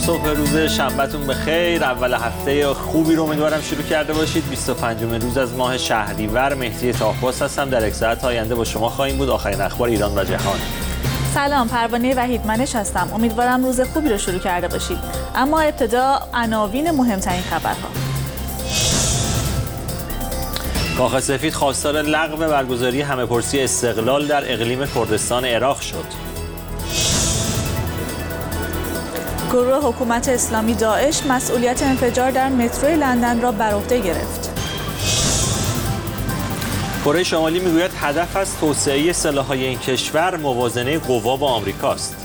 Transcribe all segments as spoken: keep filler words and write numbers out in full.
صبح روز شنبهتون بخیر. اول هفته خوبی رو امیدوارم شروع کرده باشید. بیست و پنجمین روز از ماه شهریور. مهدی طاهباز هستم. در یک ساعت آینده با شما خواهیم بود. آخرین اخبار ایران و جهان. سلام، پروانه وحیدمنش هستم. امیدوارم روز خوبی رو شروع کرده باشید. اما ابتدا عناوین مهمترین خبرها. کاخ سفید خواستار لغو برگزاری همه‌پرسی استقلال در اقلیم کردستان عراق شد. گروه حکومت اسلامی داعش مسئولیت انفجار در مترو لندن را بر عهده گرفت. کره شمالی میگوید هدف از توسعه سلاح‌های این کشور موازنه قوا با آمریکاست.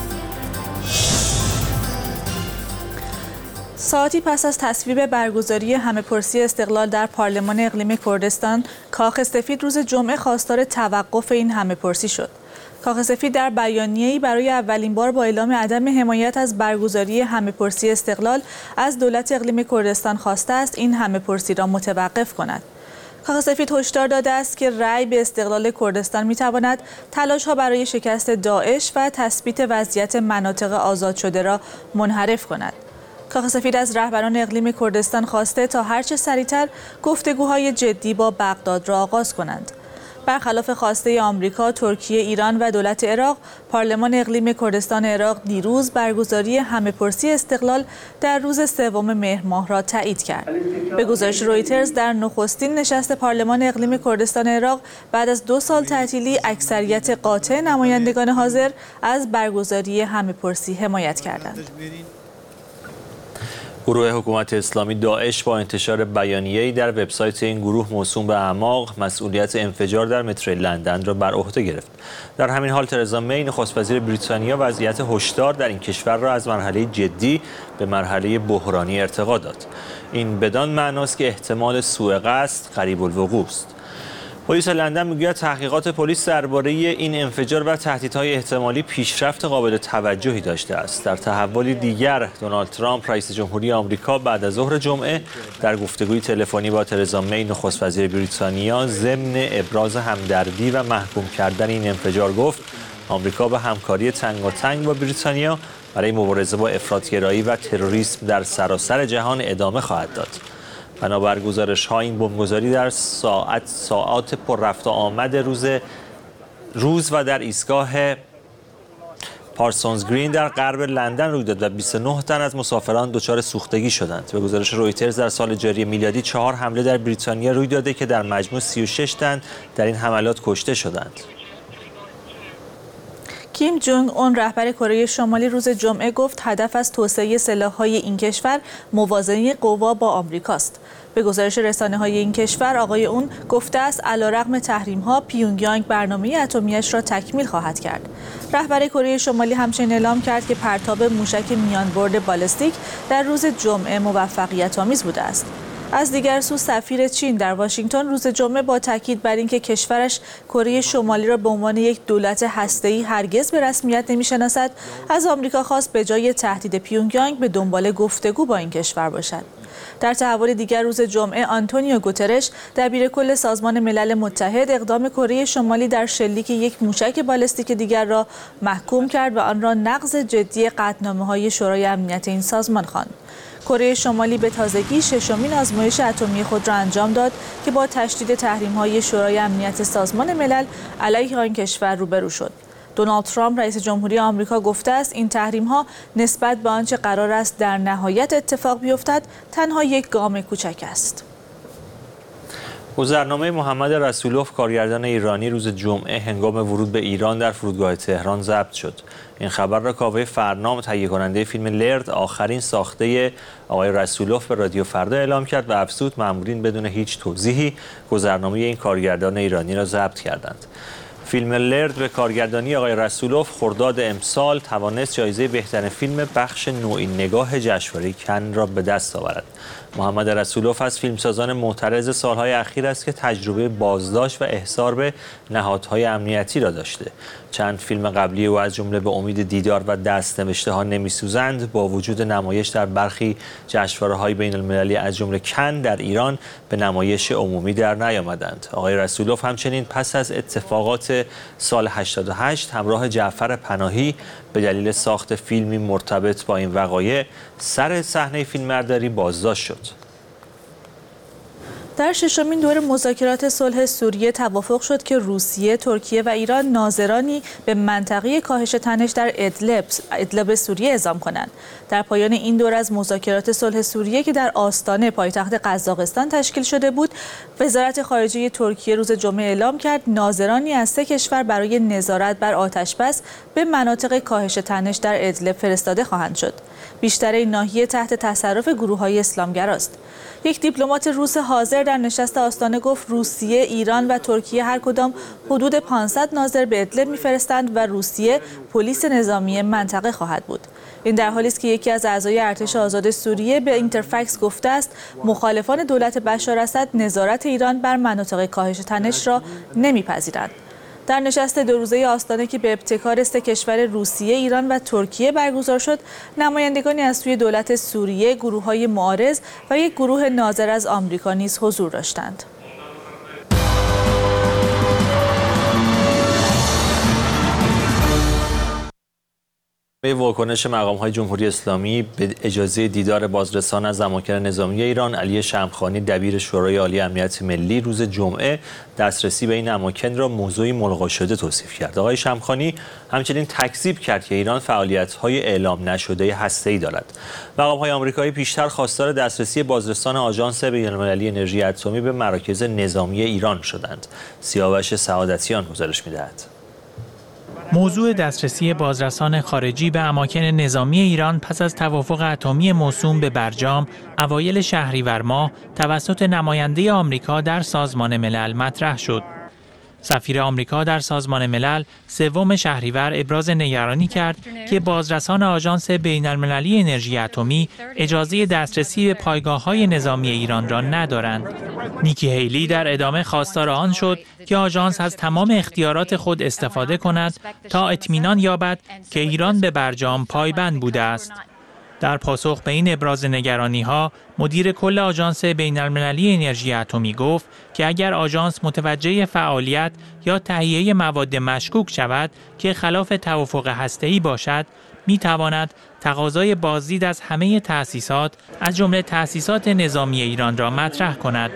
ساعتی پس از تصویب برگزاری همه‌پرسی استقلال در پارلمان اقلیم کردستان، کاخ سفید روز جمعه خواستار توقف این همه‌پرسی شد. کاخ سفید در بیانیه‌ای برای اولین بار با اعلام عدم حمایت از برگزاری همه‌پرسی استقلال از دولت اقلیم کردستان خواسته است این همه‌پرسی را متوقف کند. کاخ سفید هشدار داده است که رأی به استقلال کردستان می‌تواند تلاش‌ها برای شکست داعش و تثبیت وضعیت مناطق آزاد شده را منحرف کند. کاخ سفید از رهبران اقلیم کردستان خواسته تا هرچه سریعتر گفتگوهای جدی با بغداد را آغاز کنند. برخلاف خواسته آمریکا، ترکیه، ایران و دولت عراق، پارلمان اقلیم کردستان عراق دیروز برگزاری همه‌پرسی استقلال در روز سوم مهر ماه را تایید کرد. به گزارش رویترز، در نخستین نشست پارلمان اقلیم کردستان عراق بعد از دو سال تعطیلی، اکثریت قاطع نمایندگان حاضر از برگزاری همه‌پرسی حمایت کردند. گروه حکومت اسلامی داعش با انتشار بیانیه‌ای در وبسایت این گروه موسوم به اعماق مسئولیت انفجار در مترو لندن را بر عهده گرفت. در همین حال ترزا می نخست وزیر بریتانیا وضعیت هشدار در این کشور را از مرحله جدی به مرحله بحرانی ارتقا داد. این بدان معناست که احتمال سوء قصد قریب الوقوع است. پلیس لندن میگوید تحقیقات پلیس درباره این انفجار و تهدیدهای احتمالی پیشرفت قابل توجهی داشته است. در تحولی دیگر، دونالد ترامپ رئیس جمهوری آمریکا بعد از ظهر جمعه در گفتگوی تلفنی با ترزا می نخست وزیر بریتانیا ضمن ابراز همدردی و محکوم کردن این انفجار گفت آمریکا به همکاری تنگاتنگ با بریتانیا برای مبارزه با افراط‌گرایی و تروریسم در سراسر جهان ادامه خواهد داد. بنابر گزارش‌ها این بمبگذاری در ساعت ساعات پر رفت و آمد روز روز و در ایستگاه پارسونز گرین در غرب لندن روی داد و بیست و نه تن از مسافران دچار سوختگی شدند. به گزارش رویترز در سال جاری میلادی چهار حمله در بریتانیا روی داده که در مجموع سی و شش تن در این حملات کشته شدند. کیم جونگ اون رهبر کره شمالی روز جمعه گفت هدف از توسعه سلاح‌های این کشور موازنه قوا با آمریکاست. به گزارش رسانه‌های این کشور، آقای اون گفته است علیرغم تحریم‌ها پیونگیانگ برنامه اتمی‌اش را تکمیل خواهد کرد. رهبر کره شمالی همچنین اعلام کرد که پرتاب موشک میانبرد بالستیک در روز جمعه موفقیت‌آمیز بوده است. از دیگر سو، سفیر چین در واشنگتن روز جمعه با تاکید بر اینکه کشورش کره شمالی را به عنوان یک دولت هسته‌ای هرگز به رسمیت نمی‌شناسد، از آمریکا خواست به جای تهدید پیونگیانگ به دنبال گفتگو با این کشور باشد. در تحول دیگر روز جمعه، آنتونیو گوترش دبیر کل سازمان ملل متحد اقدام کره شمالی در شلیک یک موشک بالستیک دیگر را محکوم کرد و آن را نقض جدی قطعنامه‌های شورای امنیت این سازمان خواند. کره شمالی به تازگی ششمین آزمایش اتمی خود را انجام داد که با تشدید تحریم‌های شورای امنیت سازمان ملل علیه آن کشور روبرو شد. دونالد ترامپ رئیس جمهوری آمریکا گفته است این تحریم‌ها نسبت به آنچه قرار است در نهایت اتفاق بیفتد تنها یک گام کوچک است. گذرنامه محمد رسولوف کارگردان ایرانی روز جمعه هنگام ورود به ایران در فرودگاه تهران ضبط شد. این خبر را کاوه فرنام، تهیه کننده فیلم لرد آخرین ساخته آقای رسولوف، به رادیو فردا اعلام کرد و افزود مأمورین بدون هیچ توضیحی گذرنامه این کارگردان ایرانی را ضبط کردند. فیلم لرد به کارگردانی آقای رسولوف خرداد امسال توانست جایزه بهترین فیلم بخش نوعی نگاه جشنواره کن را به دست آورد. محمد رسولوف از فیلمسازان معترض سالهای اخیر است که تجربه بازداشت و احضار به نهادهای امنیتی را داشته. چند فیلم قبلی او از جمله به امید دیدار و دست نوشته ها نمی‌سوزند با وجود نمایش در برخی جشنواره‌های بین‌المللی از جمله کن در ایران به نمایش عمومی در نیامدند. آقای رسولوف همچنین پس از اتفاقات سال هشتاد و هشت همراه جعفر پناهی به دلیل ساخت فیلمی مرتبط با این وقایع سر صحنه فیلمبرداری بازداشت شد. در ششمین دور مذاکرات صلح سوریه توافق شد که روسیه، ترکیه و ایران ناظرانی به منطقه کاهش تنش در ادلب، ادلب سوریه اعزام کنند. در پایان این دور از مذاکرات صلح سوریه که در آستانه پایتخت قزاقستان تشکیل شده بود، وزارت خارجه ترکیه روز جمعه اعلام کرد ناظرانی از سه کشور برای نظارت بر آتش‌بس به مناطق کاهش تنش در ادلب فرستاده خواهند شد. بیشتر این ناحیه تحت تصرف گروه‌های اسلامگراست. یک دیپلمات روس حاضر در نشست آستانه گفت روسیه، ایران و ترکیه هر کدام حدود پانصد ناظر به ادلب می‌فرستند و روسیه پلیس نظامی منطقه خواهد بود. این در حالی است که یکی از اعضای ارتش آزاد سوریه به اینترفکس گفته است مخالفان دولت بشار اسد نظارت ایران بر مناطق کاهش تنش را نمی‌پذیرند. در نشست دو روزه آستانه که به ابتکار سه کشور روسیه، ایران و ترکیه برگزار شد، نمایندگانی از سوی دولت سوریه، گروه‌های معارض و یک گروه ناظر از آمریکا نیز حضور داشتند. به واکنش مقام‌های جمهوری اسلامی به اجازه دیدار بازرسان از اماکن نظامی ایران، علی شمخانی دبیر شورای عالی امنیت ملی روز جمعه دسترسی به این اماکن را موضوعی ملغا شده توصیف کرد. آقای شمخانی همچنین تکذیب کرد که ایران فعالیت‌های اعلام نشده هسته‌ای دارد. مقام‌های آمریکایی پیشتر خواستار دسترسی بازرسان آژانس بین‌المللی انرژی اتمی به مراکز نظامی ایران شدند. سیاوش سعادتیان گزارش می‌دهد. موضوع دسترسی بازرسان خارجی به اماکن نظامی ایران پس از توافق اتمی موسوم به برجام اوایل شهریور ماه توسط نماینده آمریکا در سازمان ملل مطرح شد. سفیر آمریکا در سازمان ملل سوم شهریور ابراز نگرانی کرد که بازرسان آژانس بین‌المللی انرژی اتمی اجازه دسترسی به پایگاه‌های نظامی ایران را ندارند. نیکی هیلی در ادامه خواستار آن شد که آژانس از تمام اختیارات خود استفاده کند تا اطمینان یابد که ایران به برجام پایبند بوده است. در پاسخ به این ابراز نگرانی‌ها، مدیر کل آژانس بین‌المللی انرژی اتمی گفت که اگر آژانس متوجه فعالیت یا تهیه مواد مشکوک شود که خلاف توافق هسته‌ای باشد، می‌تواند تقاضای بازدید از همه تأسیسات از جمله تأسیسات نظامی ایران را مطرح کند.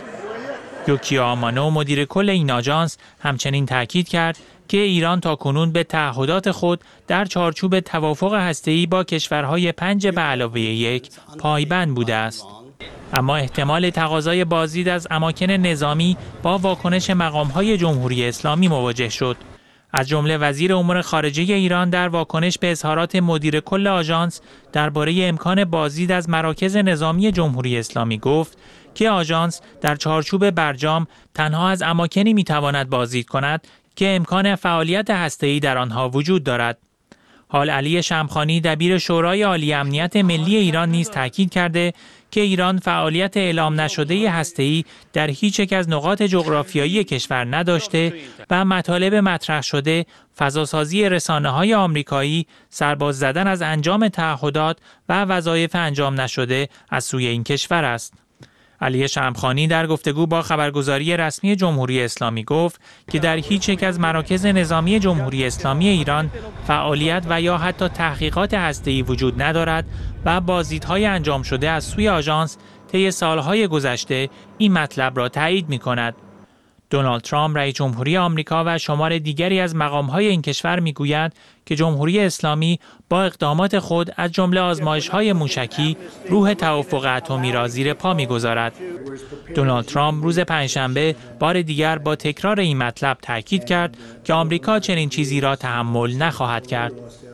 یوکیا آمانو مدیر کل این آژانس همچنین تاکید کرد که ایران تاکنون به تعهدات خود در چارچوب توافق هسته‌ای با کشورهای پنج به علاوه یک پایبند بوده است. اما احتمال تقاضای بازدید از اماکن نظامی با واکنش مقام‌های جمهوری اسلامی مواجه شد. از جمله وزیر امور خارجه ایران در واکنش به اظهارات مدیر کل آژانس درباره امکان بازدید از مراکز نظامی جمهوری اسلامی گفت که آژانس در چارچوب برجام تنها از اماکنی می‌تواند بازدید کند که امکان فعالیت هسته‌ای در آنها وجود دارد. حال علی شمخانی دبیر شورای عالی امنیت ملی ایران نیز تاکید کرده که ایران فعالیت اعلام نشده هسته‌ای در هیچ یک از نقاط جغرافیایی کشور نداشته و مطالب مطرح شده فضاسازی رسانه‌های آمریکایی، سرباز زدن از انجام تعهدات و وظایف انجام نشده از سوی این کشور است. علی شمخانی در گفتگو با خبرگزاری رسمی جمهوری اسلامی گفت که در هیچ یک از مراکز نظامی جمهوری اسلامی ایران فعالیت و یا حتی تحقیقات هسته‌ای وجود ندارد و بازدیدهای انجام شده از سوی آژانس طی سالهای گذشته این مطلب را تایید می‌کند. دونالد ترامپ رئیس جمهوری آمریکا و شمار دیگری از مقام‌های این کشور می‌گویند که جمهوری اسلامی با اقدامات خود از جمله آزمایش‌های موشکی روح توافق اتمی را زیر پا می‌گذارد. دونالد ترامپ روز پنجشنبه بار دیگر با تکرار این مطلب تاکید کرد که آمریکا چنین چیزی را تحمل نخواهد کرد.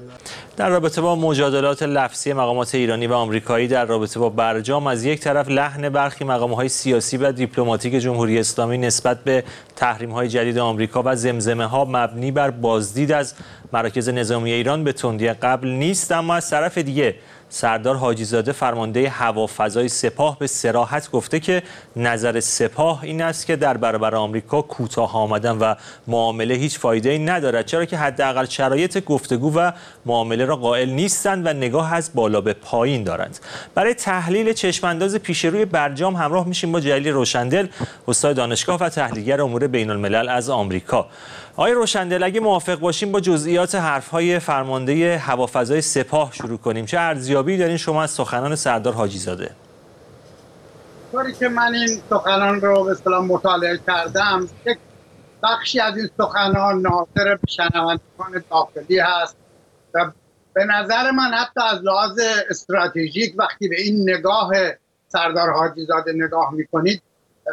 در رابطه با مجادلات لفظی مقامات ایرانی و آمریکایی در رابطه با برجام، از یک طرف لحن برخی مقام‌های سیاسی و دیپلماتیک جمهوری اسلامی نسبت به تحریم‌های جدید آمریکا و زمزمه‌ها مبنی بر بازدید از مراکز نظامی ایران به تندی قبل نیست، اما از طرف دیگه سردار حاجیزاده فرمانده هوافضای سپاه به صراحت گفته که نظر سپاه این است که در برابر آمریکا کوتاه آمدن و معامله هیچ فایده‌ای ندارد، چرا که حداقل شرایط گفتگو و معامله را قائل نیستند و نگاه از بالا به پایین دارند. برای تحلیل چشمانداز پیش روی برجام همراه میشیم با جلیل روشندل، استاد دانشگاه و تحلیلگر امور بین الملل از آمریکا. آقای روشندل، اگه موافق باشیم با جزئیات حرف‌های فرمانده هوافضای سپاه شروع کنیم. چه ارزیابی دارین شما از سخنان سردار حاجیزاده؟ طوری که من این سخنان رو به اصطلاح مطالعه کردم، یک بخشی از این سخنان ناظر به شنوندگان داخلی هست و به نظر من حتی از لحاظ استراتژیک وقتی به این نگاه سردار حاجیزاده نگاه میکنید،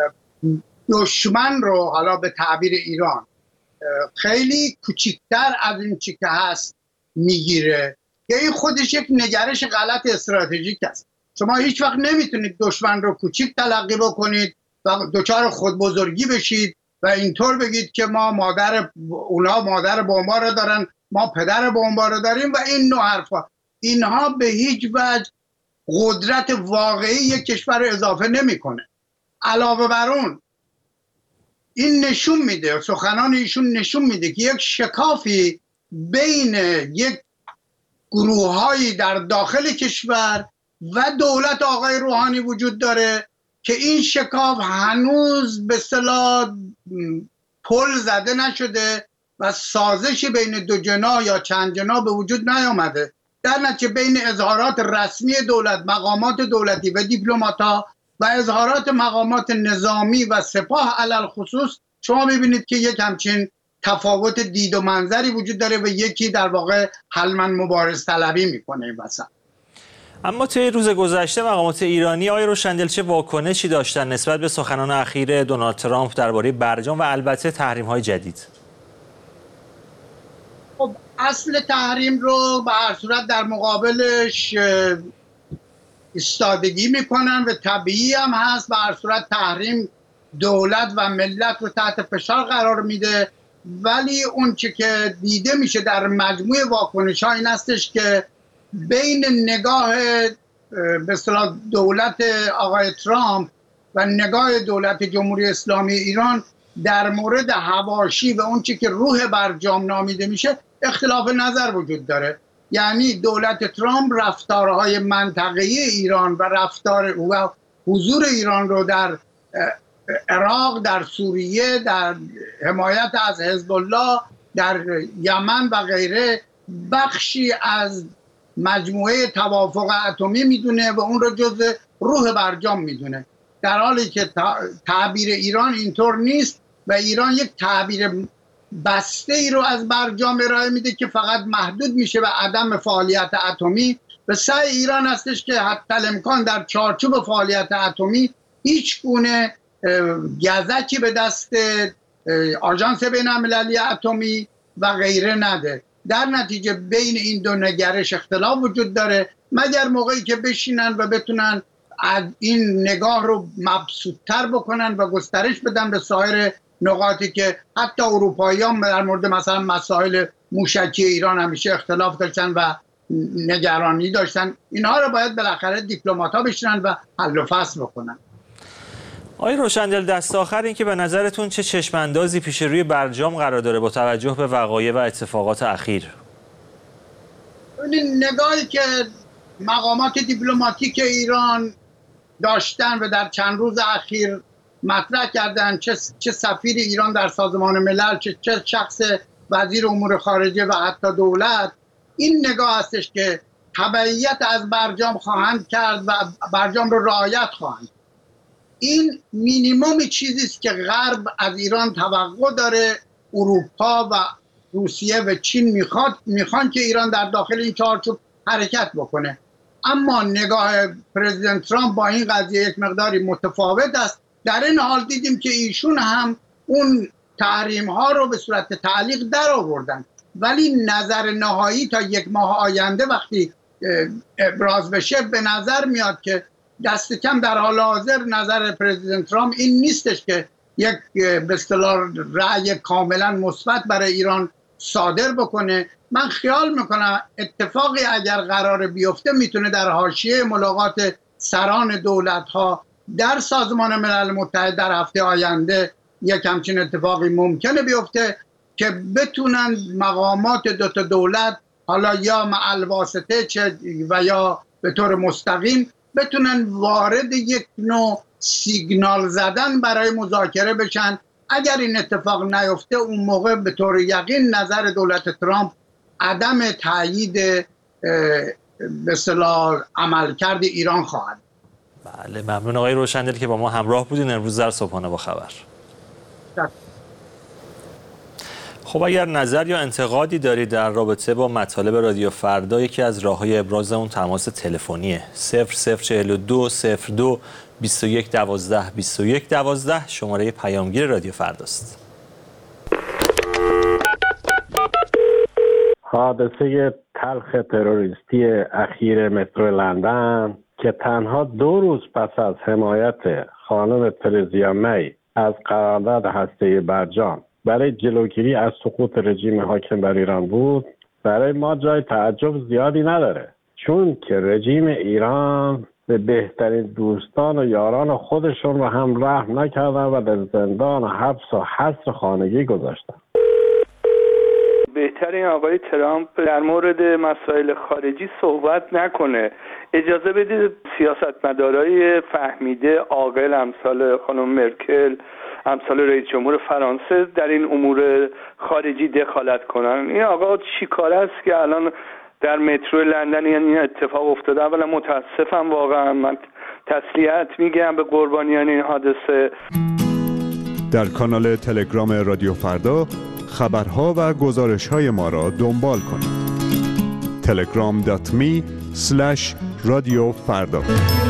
دشمن رو حالا به تعبیر ایران خیلی کوچکتر از این چی که هست میگیره که این خودش یک نگرش غلط استراتژیک است. شما هیچ وقت نمیتونید دشمن رو کوچیک تلقی بکنید و دچار خودبزرگی بشید و اینطور بگید که ما مادر اونا مادر بمبا رو دارن، ما پدر بمبا رو داریم و این نوع حرفا. اینها به هیچ وجه قدرت واقعی یک کشور رو اضافه نمیکنه. علاوه بر اون این نشون میده، سخنان ایشون نشون میده که یک شکافی بین یک گروه‌هایی در داخل کشور و دولت آقای روحانی وجود داره که این شکاف هنوز به اصطلاح پل زده نشده و سازش بین دو جناح یا چند جناح به وجود نیامده. در نتیجه بین اظهارات رسمی دولت، مقامات دولتی و دیپلمات‌ها و اظهارات مقامات نظامی و سپاه علل خصوص شما میبینید که یک همچین تفاوت دید و منظری وجود داره و یکی در واقع حلمن مبارز طلبی میکنه این وسط. اما طی روز گذشته مقامات ایرانی آقای روشندل چه واکنشی داشتن نسبت به سخنان اخیر دونالد ترامپ درباره برجام و البته تحریم‌های جدید؟ خب اصل تحریم رو به هر صورت در مقابلش ایستادگی میکنن و طبیعی هم هست. به هر صورت تحریم دولت و ملت رو تحت فشار قرار میده، ولی اون چه که دیده میشه در مجموع واکنش ها این هستش که بین نگاه به اصطلاح دولت آقای ترامپ و نگاه دولت جمهوری اسلامی ایران در مورد حواشی و اون چه که روح برجام نامیده میشه اختلاف نظر وجود داره. یعنی دولت ترامپ رفتارهای منطقه‌ای ایران و رفتار و حضور ایران رو در عراق، در سوریه، در حمایت از حزب الله، در یمن و غیره بخشی از مجموعه توافق اتمی میدونه و اون رو جزء روح برجام میدونه، در حالی که تعبیر ایران اینطور نیست و ایران یک تعبیر بسته ای رو از برجام ارائه میده که فقط محدود میشه به عدم فعالیت اتمی و سعی ایران هستش که حتی الامکان در چارچوب فعالیت اتمی هیچ گونه گزکی به دست آژانس بین‌المللی اتمی و غیره نده. در نتیجه بین این دو نگرش اختلاف وجود داره، مگر موقعی که بشینن و بتونن از این نگاه رو مبسوط‌تر بکنن و گسترش بدن به سایر نقاطی که حتی اروپاییان در مورد مثلا مسائل موشکی ایران همیشه اختلاف داشتن و نگرانی داشتن. اینها رو باید بالاخره دیپلمات‌ها بشینن و حل و فصل بکنن. آقای روشندل، دست آخر این که به نظرتون چه چشماندازی پیش روی برجام قرار داره با توجه به وقایع و اتفاقات اخیر؟ این نگاهی که مقامات دیپلماتیک ایران داشتن و در چند روز اخیر مطرح کردن، چه چه سفیر ایران در سازمان ملل، چه چه شخص وزیر امور خارجه و حتی دولت، این نگاه هستش که تبعیت از برجام خواهند کرد و برجام رو رعایت خواهند. این مینیموم چیزی است که غرب از ایران توقع داره. اروپا و روسیه و چین میخواد میخوان که ایران در داخل این چارچوب حرکت بکنه. اما نگاه پرزیدنت ترامپ با این قضیه یک مقداری متفاوت است. در این حال دیدیم که ایشون هم اون تحریم ها رو به صورت تعلیق در آوردن، ولی نظر نهایی تا یک ماه آینده وقتی ابراز بشه به نظر میاد که دست کم در حال حاضر نظر پرزیدنت ترامپ این نیستش که یک به اصطلاح رأی کاملا مثبت برای ایران صادر بکنه من خیال میکنم اتفاقی اگر قرار بیفته میتونه در حاشیه ملاقات سران دولت ها در سازمان ملل متحد در هفته آینده یک همچین اتفاقی ممکنه بیفته که بتونن مقامات دو تا دولت حالا یا مع الواسطه چه و یا به طور مستقیم بتونن وارد یک نوع سیگنال زدن برای مذاکره بشن. اگر این اتفاق نیفته اون موقع به طور یقین نظر دولت ترامپ عدم تایید به اصطلاح عملکرد ایران خواهد. بله ممنون آقای روشندل که با ما همراه بودین امروز در صبحانه با خبر. ده. خب اگر نظر یا انتقادی دارید در رابطه با مطالب رادیو فردا، یکی از راه‌های ابراز اون تماس تلفنیه. صفر صفر چهل و دو صفر دو بیست و یک دوازده بیست و یک دوازده شماره پیامگیر رادیو فرداست. حادثه تلخ تروریستی اخیر مترو لندن که تنها دو روز پس از حمایت خانم ترزیا می از قرارداد هسته‌ای برجام برای جلوگیری از سقوط رژیم حاکم بر ایران بود، برای ما جای تعجب زیادی نداره، چون که رژیم ایران به بهترین دوستان و یاران خودشون رو هم رحم نکردن و در زندان و حبس و حصر خانگی گذاشتن. بهترین آقای ترامپ در مورد مسائل خارجی صحبت نکنه. اجازه بدید سیاستمدارای فهمیده عاقل امثال خانم مرکل، امثال رئیس جمهور فرانسه در این امور خارجی دخالت کنن. این آقا چی کار است که الان در مترو لندن این اتفاق افتاده؟ اولا متاسفم، واقعا من تسلیت میگم به قربانیان این حادثه. در کانال تلگرام رادیو فردا خبرها و گزارش‌های ما را دنبال کنید. تلگرام دات می اسلش رادیو فردا.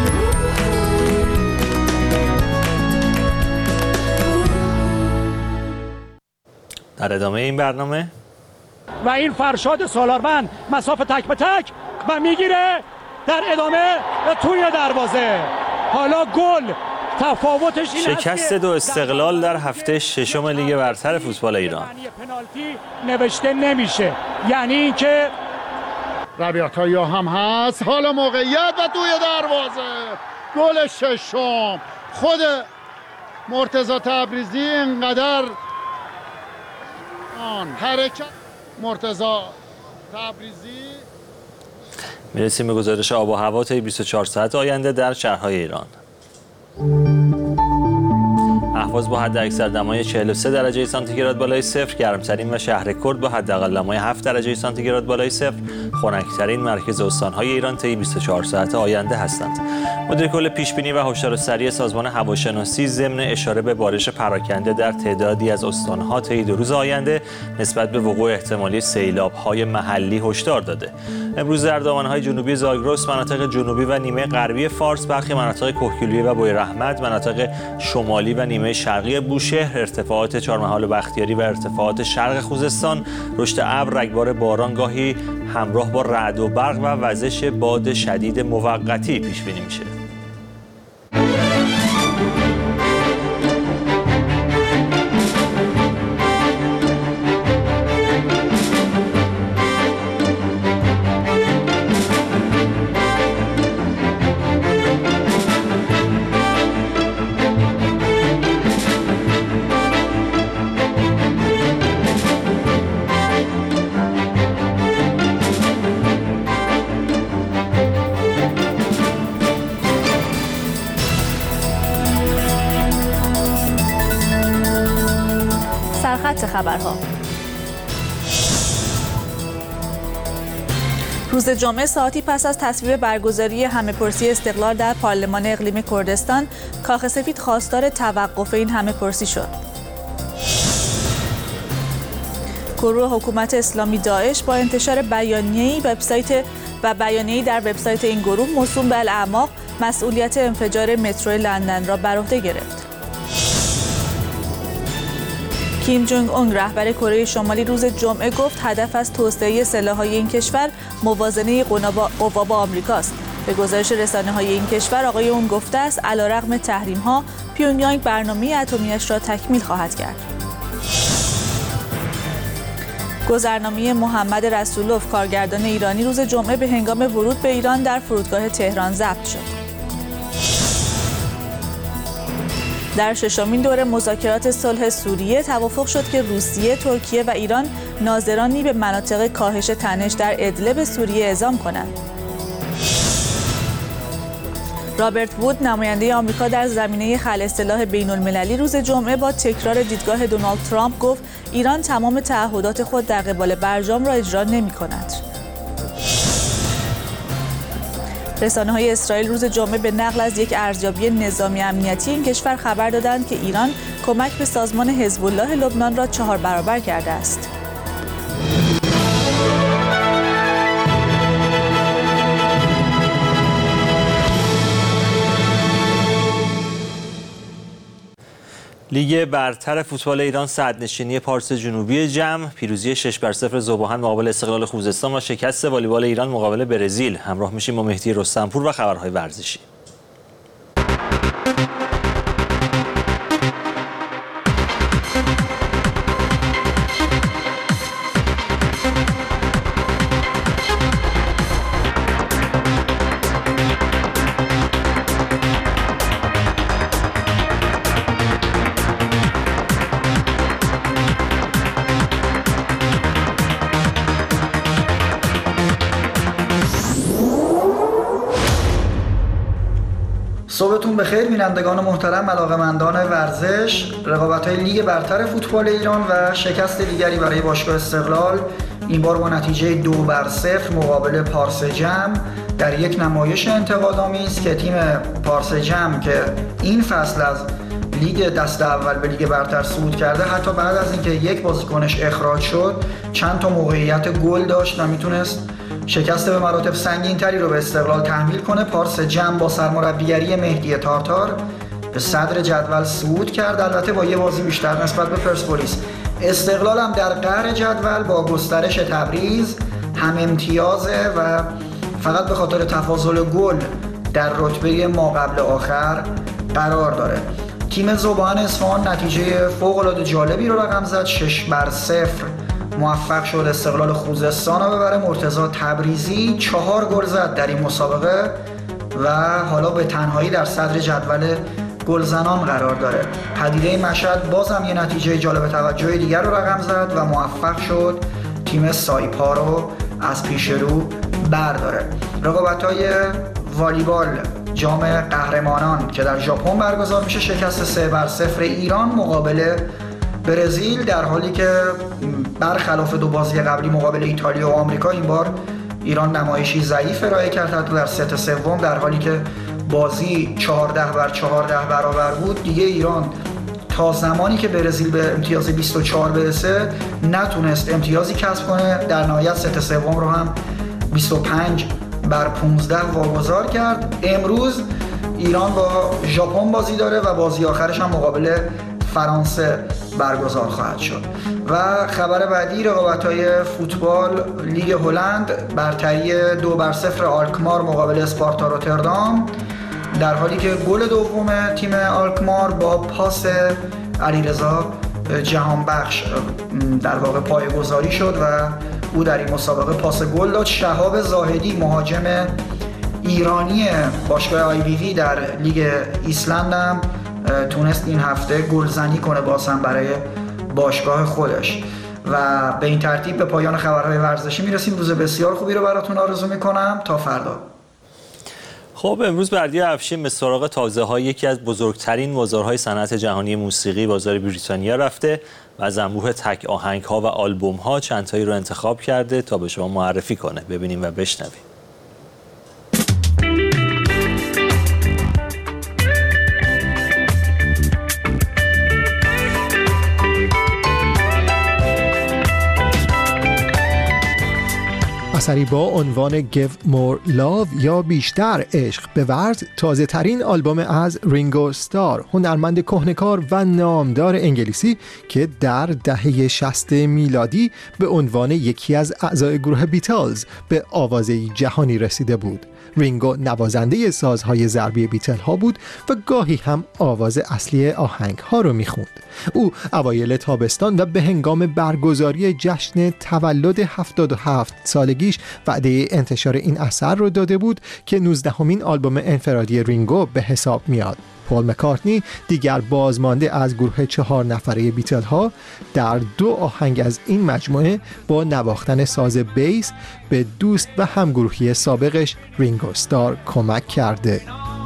در ادامه این برنامه و این فرشاد سالارمند مسافت تک به تک و میگیره در ادامه توی دروازه. حالا گل تفاوتش این شکست دو استقلال در هفته ششم لیگ برتر فوتبال ایران. پنالتی نوشته نمیشه، یعنی اینکه ربیع‌ها یا هم هست. حالا موقعیت و توی دروازه گل ششم. خود مرتضی تبریزی اینقدر آن حرکت مرتضی تبریزی. میرسیم به گزارش آب و هوا طی بیست و چهار ساعت آینده در شهرهای ایران. اهواز با حد اکثر دمای چهل و سه درجه سانتیگراد بالای صفر، گرمترین و شهر کرد با حداقل دمای هفت درجه سانتیگراد بالای صفر، خنک‌ترین مرکز استان‌های ایران طی بیست و چهار ساعت آینده هستند. مدیر کل پیشبینی و هشدار سریع سازمان هواشناسی ضمن اشاره به بارش پراکنده در تعدادی از استان‌ها طی دو روز آینده نسبت به وقوع احتمالی سیلاب‌های محلی هشدار داده. امروز در دامنه‌های جنوبی زاگرس، مناطق جنوبی و نیمه غربی فارس، برخی مناطق کوهگیلویه و بویراحمد، مناطق شمالی و نیمه شرقی بوشهر، ارتفاعات چهارمحال و بختیاری و ارتفاعات شرق خوزستان، رشد ابر، رگبار باران گاهی همراه با رعد و برق و وزش باد شدید موقتی پیش بینی میشه. سرخط خبرها. روز جمعه ساعتی پس از تصویب برگزاری همه‌پرسی استقلال در پارلمان اقلیمی کردستان، کاخ سفید خواستار توقف این همه‌پرسی شد. گروه حکومت اسلامی داعش با انتشار بیانیه‌ای وبسایت و بیانیه‌ای در وبسایت این گروه موسوم به الاعماق مسئولیت انفجار مترو لندن را بر عهده گرفت. کیم جونگ اون رهبر کره شمالی روز جمعه گفت هدف از توسعه سلاح‌های این کشور موازنه قوا با آمریکاست. به گزارش رسانه‌های این کشور آقای اون گفته است علیرغم تحریم‌ها پیونیانگ برنامه اتمی‌اش را تکمیل خواهد کرد. گذرنامه محمد رسولوف کارگردان ایرانی روز جمعه به هنگام ورود به ایران در فرودگاه تهران ضبط شد. در ششمین دوره مذاکرات صلح سوریه توافق شد که روسیه، ترکیه و ایران ناظرانی به مناطق کاهش تنش در ادلب سوریه اعزام کنند. رابرت وود نماینده آمریکا در زمینه خلع سلاح بین‌المللی روز جمعه با تکرار دیدگاه دونالد ترامپ گفت ایران تمام تعهدات خود در قبال برجام را اجرا نمی‌کند. رسانه‌های اسرائیل روز جمعه به نقل از یک ارزیابی نظامی امنیتی این کشور خبر دادند که ایران کمک به سازمان حزب الله لبنان را چهار برابر کرده است. لیگ برتر فوتبال ایران صدرنشینی پارس جنوبی جم، پیروزی شش بر صفر ذوب‌آهن مقابل استقلال خوزستان و شکست والیبال ایران مقابل برزیل. همراه میشیم با مهدی رستمپور و خبرهای ورزشی. صبحتون بخیر بینندگان محترم، علاقه‌مندان ورزش. رقابت‌های لیگ برتر فوتبال ایران و شکست دیگری برای باشگاه استقلال، این بار با نتیجه دو بر صفر مقابل پارس جم در یک نمایش انتقادآمیز که تیم پارس جم که این فصل از لیگ دست اول به لیگ برتر صعود کرده، حتی بعد از اینکه یک بازیکنش اخراج شد چند تا موقعیت گل داشت و میتونست شکست به مراتب سنگین تری رو به استقلال تحمیل کنه. پارس جم با سرمربیگری مهدی تارتار به صدر جدول صعود کرد، البته با یه بازی بیشتر نسبت به پرسپولیس. استقلال هم در قعر جدول با گسترش تبریز هم امتیازه و فقط به خاطر تفاضل گل در رتبه ما قبل آخر قرار داره. تیم ذوب‌آهن اصفهان نتیجه فوق‌العاده جالبی رو رقم زد، شش بر صفر موفق شد استقلال خوزستان رو ببره. مرتضی تبریزی چهار گل زد در این مسابقه و حالا به تنهایی در صدر جدول گلزنان قرار داره. پدیده مشهد بازم یه نتیجه جالب توجه دیگر رو رقم زد و موفق شد تیم سایپا رو از پیش رو برداره. رقابت‌های والیبال جام قهرمانان که در ژاپن برگزار میشه، شکست سه بر صفر ایران مقابل برزیل، در حالی که برخلاف دو بازی قبلی مقابل ایتالیا و آمریکا این بار ایران نمایشی ضعیف ارائه کرد حتی در ست سوم، در حالی که بازی چهارده بر چهارده برابر بود. دیگه ایران تا زمانی که برزیل به امتیاز بیست و چهار برسه نتونست امتیازی کسب کنه. در نهایت ست سوم رو هم بیست و پنج بر پانزده واگذار کرد. امروز ایران با ژاپن بازی داره و بازی آخرش هم مقابل فرانسه برگزار خواهد شد. و خبر بعدی رقابت‌های فوتبال لیگ هلند، برتری دو بر صفر آلکمار مقابل اسپارتا روتردام، در حالی که گل دوم تیم آلکمار با پاس علیرضا جهانبخش در واقع پایه‌گذاری شد و او در این مسابقه پاس گل داد. شهاب زاهدی مهاجم ایرانی باشگاه آی بی وی در لیگ ایسلند هم تونست این هفته گلزنی کنه بازم برای باشگاه خودش. و به این ترتیب به پایان خبرهای ورزشی میرسیم. روز بسیار خوبی رو براتون آرزو میکنم. تا فردا. خب امروز بردیا افشین به سراغ تازه‌های یکی از بزرگترین بازارهای صنعت جهانی موسیقی، بازار بریتانیا رفته و از انبوه تک آهنگ‌ها و آلبوم‌ها چند تایی رو انتخاب کرده تا به شما معرفی کنه. ببینیم و بشنویم. اثری با عنوان Give More Love یا بیشتر عشق بورز، تازه ترین آلبوم از رینگو استار، هنرمند کهنه‌کار و نامدار انگلیسی که در دهه شصت میلادی به عنوان یکی از اعضای گروه بیتلز به آوازه جهانی رسیده بود. رینگو نوازنده سازهای ضربی بیتل ها بود و گاهی هم آواز اصلی آهنگ ها رو میخوند. او اوایل تابستان و به هنگام برگزاری جشن تولد هفتاد و هفت سالگیش وعده انتشار این اثر رو داده بود که نوزدهمین آلبوم انفرادی رینگو به حساب میاد. پول مکارتنی دیگر بازمانده از گروه چهار نفره بیتل ها در دو آهنگ از این مجموعه با نواختن ساز بیس به دوست و همگروهی سابقش رینگو استار کمک کرده.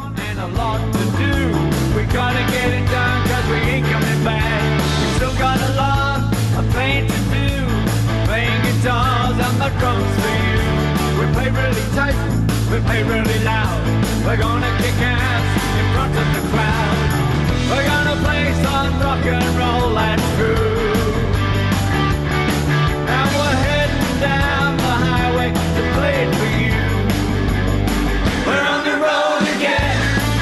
We play really loud. We're gonna kick ass in front of the crowd. We're gonna play some rock and roll, that's true. And we're heading down the highway to play it for you. We're on the road again.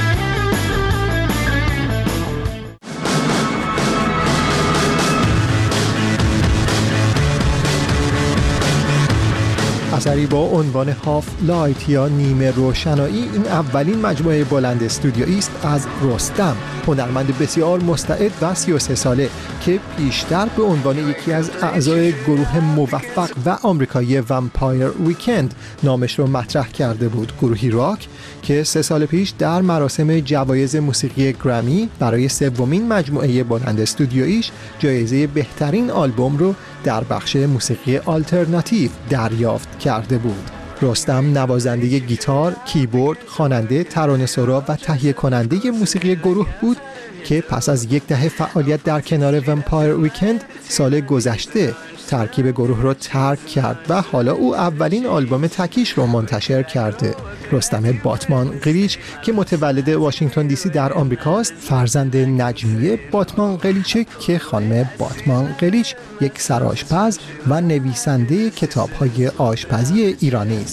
اثری با عنوان هاف لایت یا نیمه روشنایی این اولین مجموعه بلند استودیویی است از رستم، هنرمند بسیار مستعد و سی و سه ساله که پیشتر به عنوان یکی از اعضای گروه موفق و آمریکایی ومپایر ویکند نامش رو مطرح کرده بود. گروهی راک که سه سال پیش در مراسم جوایز موسیقی گرمی برای سومین مجموعه بلند استودیوییش جایزه بهترین آلبوم رو در بخش موسیقی آلترناتیو دریافت کرده بود. رستم نوازنده گیتار، کیبورد، خواننده، ترانه‌سرا و تهیه کننده موسیقی گروه بود که پس از یک دهه فعالیت در کنار ومپایر ویکند سال گذشته ترکیب گروه را ترک کرد و حالا او اولین آلبوم تکیش رو منتشر کرده. رستم باتمان قلیچ که متولد واشنگتن دی سی در آمریکاست، فرزند نجمیه باتمان قلیچ که خانم باتمان قلیچ یک سرآشپز و نویسنده کتاب‌های آشپزی ایرانی است.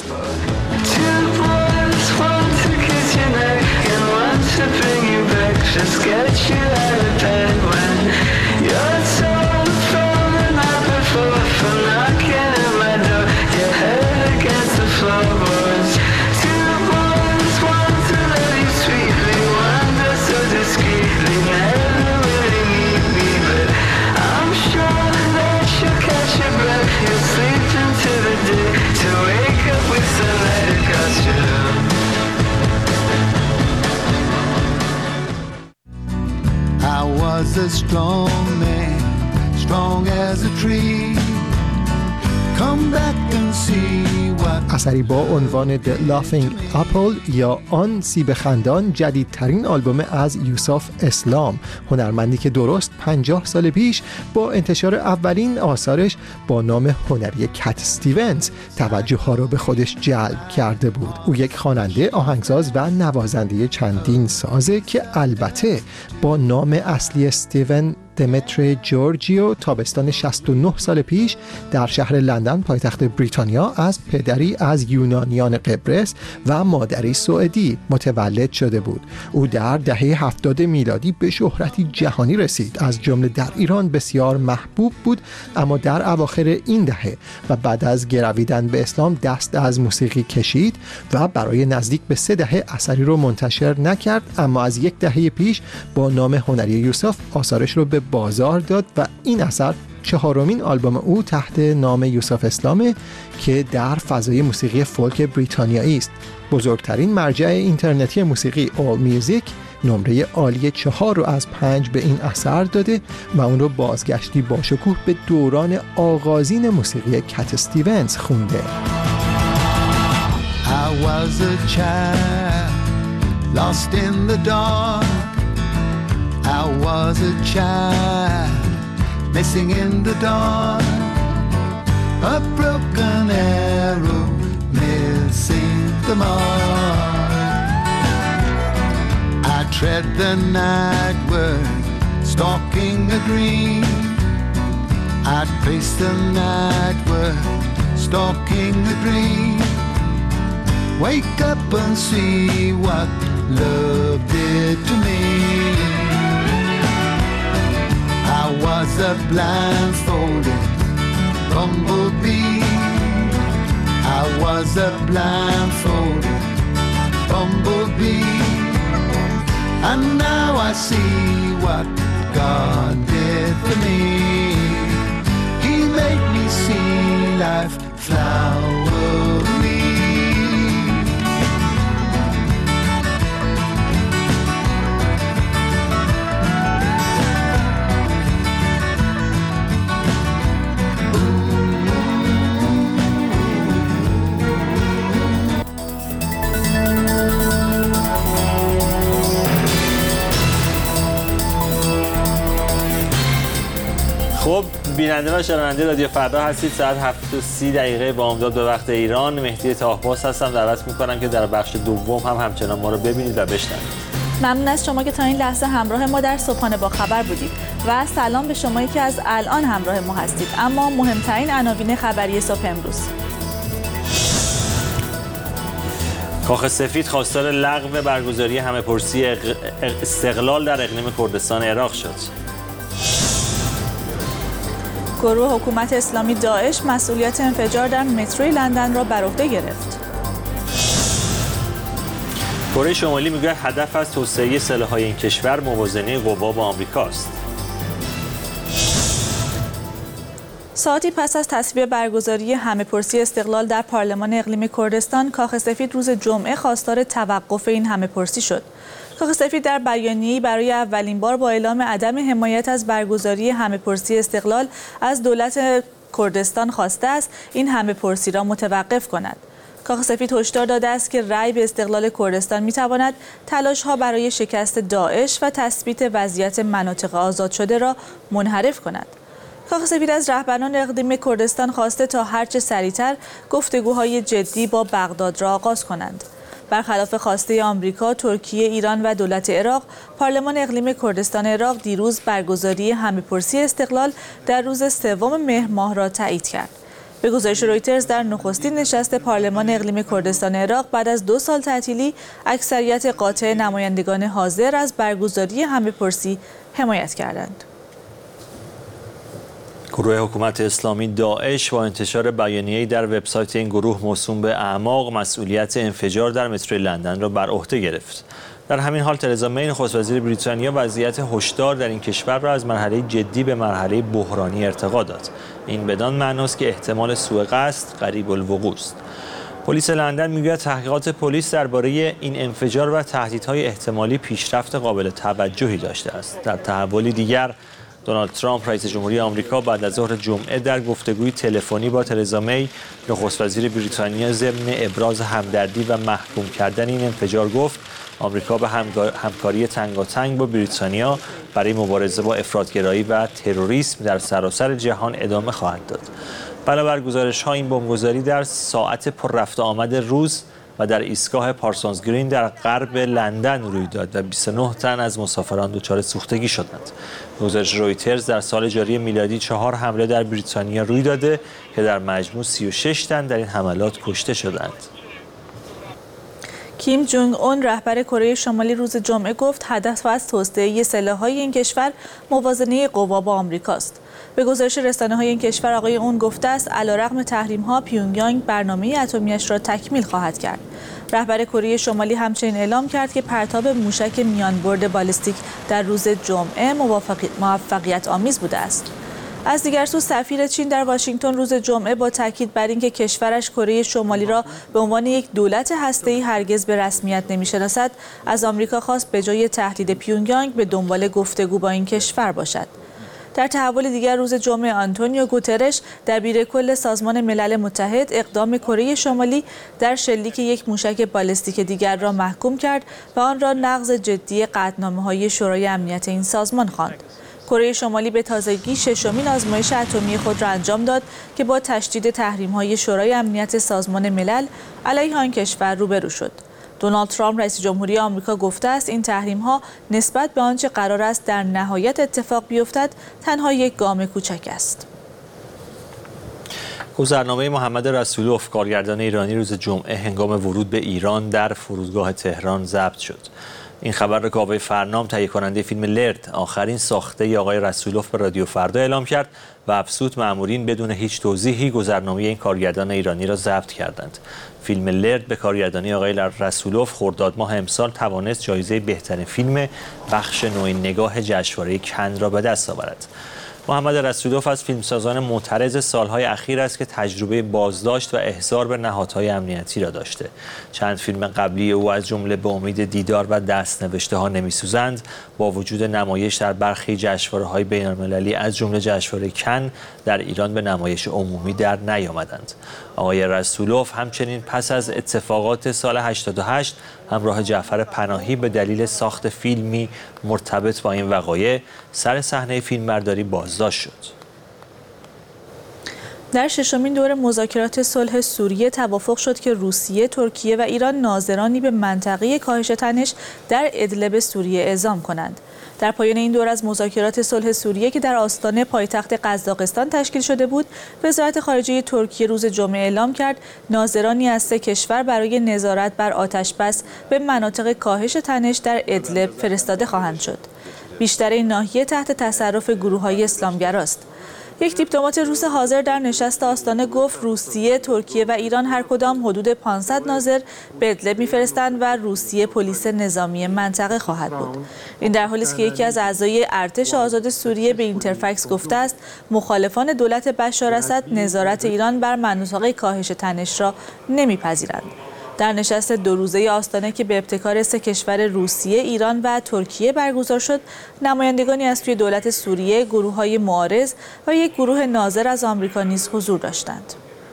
A strong man, strong as a tree. Come back and see what. اثری با عنوان The Laughing Apple یا آن سیب خندان جدیدترین آلبوم از یوسف اسلام، هنرمندی که درست پنجاه سال پیش با انتشار اولین آثارش با نام هنری کت استیونز توجه ها را به خودش جلب کرده بود. او یک خواننده، آهنگساز و نوازنده چندین سازه که البته با نام اصلی استیون دمیتری جورجیو تابستان شصت و نه سال پیش در شهر لندن پایتخت بریتانیا از پدری از یونانیان قبرس و مادری سوئدی متولد شده بود. او در دهه هفتاد میلادی به شهرتی جهانی رسید، از جمله در ایران بسیار محبوب بود، اما در اواخر این دهه و بعد از گرویدن به اسلام دست از موسیقی کشید و برای نزدیک به سه دهه اثری رو منتشر نکرد، اما از یک دهه پیش با نام هنری یوسف آثارش رو به بازار داد و این اثر چهارمین آلبوم او تحت نام یوسف اسلامه که در فضای موسیقی فولک بریتانیایی است. بزرگترین مرجع اینترنتی موسیقی All Music نمره عالی چهار رو از پنج به این اثر داده و اون رو بازگشتی با شکوه به دوران آغازین موسیقی کت استیونز خونده. I was a child lost in the dark. I was a child missing in the dark. A broken arrow missing the mark. I tread the night word stalking a dream. I trace the night word stalking a dream. Wake up and see what love did to me. I was a blindfolded bumblebee. I was a blindfolded bumblebee. And now I see what God did for me. He made me see life flowery. خب بیننده و شنونده رادیو فردا هستید. ساعت هفت و سی دقیقه بامداد به وقت ایران. مهدی طاهباز هستم. دعوت میکنم که در بخش دوم هم همچنان ما رو ببینید و بشنوید. ممنون از شما که تا این لحظه همراه ما در صبحانه با خبر بودید و سلام به شمایی که از الان همراه ما هستید. اما مهمترین عناوین خبری صبح امروز: کاخ سفید خواستار لغو برگزاری همه‌پرسی استقلال در اقلیم کردستان عراق شد. گروه حکومت اسلامی داعش مسئولیت انفجار در متروی لندن را بر عهده گرفت. کره شمالی میگوید هدف از توسعه سلاح‌های این کشور موازنه قوا با آمریکاست. ساعتی پس از تصویب برگزاری همه‌پرسی استقلال در پارلمان اقلیم کردستان، کاخ سفید روز جمعه خواستار توقف این همه‌پرسی شد. کاخ سفید در بیانیه‌ای برای اولین بار با اعلام عدم حمایت از برگزاری همه‌پرسی استقلال از دولت کردستان خواسته است این همه‌پرسی را متوقف کند. کاخ سفید هشدار داده است که رأی به استقلال کردستان می‌تواند تلاش‌ها برای شکست داعش و تثبیت وضعیت مناطق آزاد شده را منحرف کند. کاخ سفید از رهبران اقلیم کردستان خواسته تا هرچه سریعتر گفتگوهای جدی با بغداد را آغاز کنند. برخلاف خواسته آمریکا، ترکیه، ایران و دولت عراق، پارلمان اقلیم کردستان عراق دیروز برگزاری همه‌پرسی استقلال در روز سوم مهر ماه را تایید کرد. به گزارش رویترز، در نخستین نشست پارلمان اقلیم کردستان عراق بعد از دو سال تعطیلی، اکثریت قاطع نمایندگان حاضر از برگزاری همه‌پرسی حمایت کردند. گروه حکومت اسلامی داعش با انتشار بیانیه‌ای در وبسایت این گروه موسوم به اعماق مسئولیت انفجار در مترو لندن را بر عهده گرفت. در همین حال ترزا می نخست وزیر بریتانیا وضعیت هشدار در این کشور را از مرحله جدی به مرحله بحرانی ارتقا داد. این بدان معناست که احتمال سوء قصد قریب الوقوع است. پلیس لندن میگوید تحقیقات پلیس درباره این انفجار و تهدیدهای احتمالی پیشرفت قابل توجهی داشته است. در تحولی دیگر، دونالد ترامپ رئیس جمهوری آمریکا بعد از ظهر جمعه در گفتگوی تلفنی با ترزا می نخست وزیر بریتانیا ضمن ابراز همدردی و محکوم کردن این انفجار گفت آمریکا به همکاری تنگاتنگ با بریتانیا برای مبارزه با افراطگرایی و تروریسم در سراسر جهان ادامه خواهد داد. بنابر گزارش‌ها این بمبگذاری در ساعت پر رفت آمد روز و در ایستگاه پارسونز گرین در غرب لندن روی داد و بیست و نه تن از مسافران دچار سوختگی شدند. گزارش رویترز، در سال جاری میلادی چهار حمله در بریتانیا روی داده که در مجموع سی و شش تن در این حملات کشته شدند. کیم جونگ اون رهبر کره شمالی روز جمعه گفت هدف از توسعه سلاح‌های این کشور موازنه قوا با آمریکاست. به گزارش رسانه‌های این کشور، آقای اون گفته است علیرغم تحریم‌ها پیونگیانگ برنامه اتمی‌اش را تکمیل خواهد کرد. رهبر کره شمالی همچنین اعلام کرد که پرتاب موشک میانبرد بالستیک در روز جمعه موفقیت آمیز بوده است. از دیگر سو، سفیر چین در واشنگتن روز جمعه با تاکید بر اینکه کشورش کره شمالی را به عنوان یک دولت هسته‌ای هرگز به رسمیت نمی‌شناسد، از آمریکا خواست به جای تهدید پیونگیانگ به دنبال گفتگو با این کشور باشد. در تحول دیگر روز جمعه، آنتونیو گوترش دبیر کل سازمان ملل متحد اقدام کره شمالی در شلیک یک موشک بالستیک دیگر را محکوم کرد و آن را نقض جدی قطعنامه‌های شورای امنیت این سازمان خواند. کره شمالی به تازگی ششمین آزمایش اتمی خود را انجام داد که با تشدید تحریم‌های شورای امنیت سازمان ملل علیه آن کشور روبرو شد. دونالد ترامپ رئیس جمهوری آمریکا گفته است این تحریم‌ها نسبت به آنچه قرار است در نهایت اتفاق بیفتد تنها یک گام کوچک است. گذرنامه محمد رسولوف، کارگردان ایرانی، روز جمعه هنگام ورود به ایران در فرودگاه تهران ضبط شد. این خبر را کاوه فرنام تهیه کننده فیلم لرد آخرین ساخته ی آقای رسولوف به رادیو فردا اعلام کرد و افزود مأمورین بدون هیچ توضیحی گذرنامه این کارگردان ایرانی را ضبط کردند. فیلم لرد به کارگردانی آقای رسولوف خرداد ماه امسال توانست جایزه بهترین فیلم بخش نوع نگاه جشنواره کن را به دست آورد. محمد رسولوف از فیلمسازان معترض سالهای اخیر است که تجربه بازداشت و احضار به نهادهای امنیتی را داشته. چند فیلم قبلی او از جمله به امید دیدار و دست‌نوشته ها نمی‌سوزند با وجود نمایش در برخی جشنواره‌های بین‌المللی از جمله جشنواره کن در ایران به نمایش عمومی در نیامدند. آقای رسولوف همچنین پس از اتفاقات سال هشتاد و هشت همراه جعفر پناهی به دلیل ساخت فیلمی مرتبط با این وقایع سر صحنه فیلمبرداری بازداشت شد. در ششمین دور مذاکرات صلح سوریه توافق شد که روسیه، ترکیه و ایران ناظرانی به منطقه کاهش تنش در ادلب سوریه اعزام کنند. در پایان این دور از مذاکرات صلح سوریه که در آستانه پایتخت قزاقستان تشکیل شده بود، وزارت خارجه ترکیه روز جمعه اعلام کرد ناظرانی از سه کشور برای نظارت بر آتش‌بس به مناطق کاهش تنش در ادلب فرستاده خواهند شد. بیشتر این ناحیه تحت تصرف گروه‌های اسلامگراست. یک دیپلمات روس حاضر در نشست آستانه گفت روسیه، ترکیه و ایران هر کدام حدود پانصد ناظر به ادلب می‌فرستند و روسیه پلیس نظامی منطقه خواهد بود. این در حالی است که یکی از اعضای ارتش آزاد سوریه به اینترفکس گفته است مخالفان دولت بشار اسد نظارت ایران بر مناطق کاهش تنش را نمی‌پذیرند. در نشست دو روزه آستانه که به ابتکار سه کشور روسیه، ایران و ترکیه برگزار شد، نمایندگانی از سوی دولت سوریه، گروه‌های معارض و یک گروه ناظر از آمریکا نیز حضور داشتند.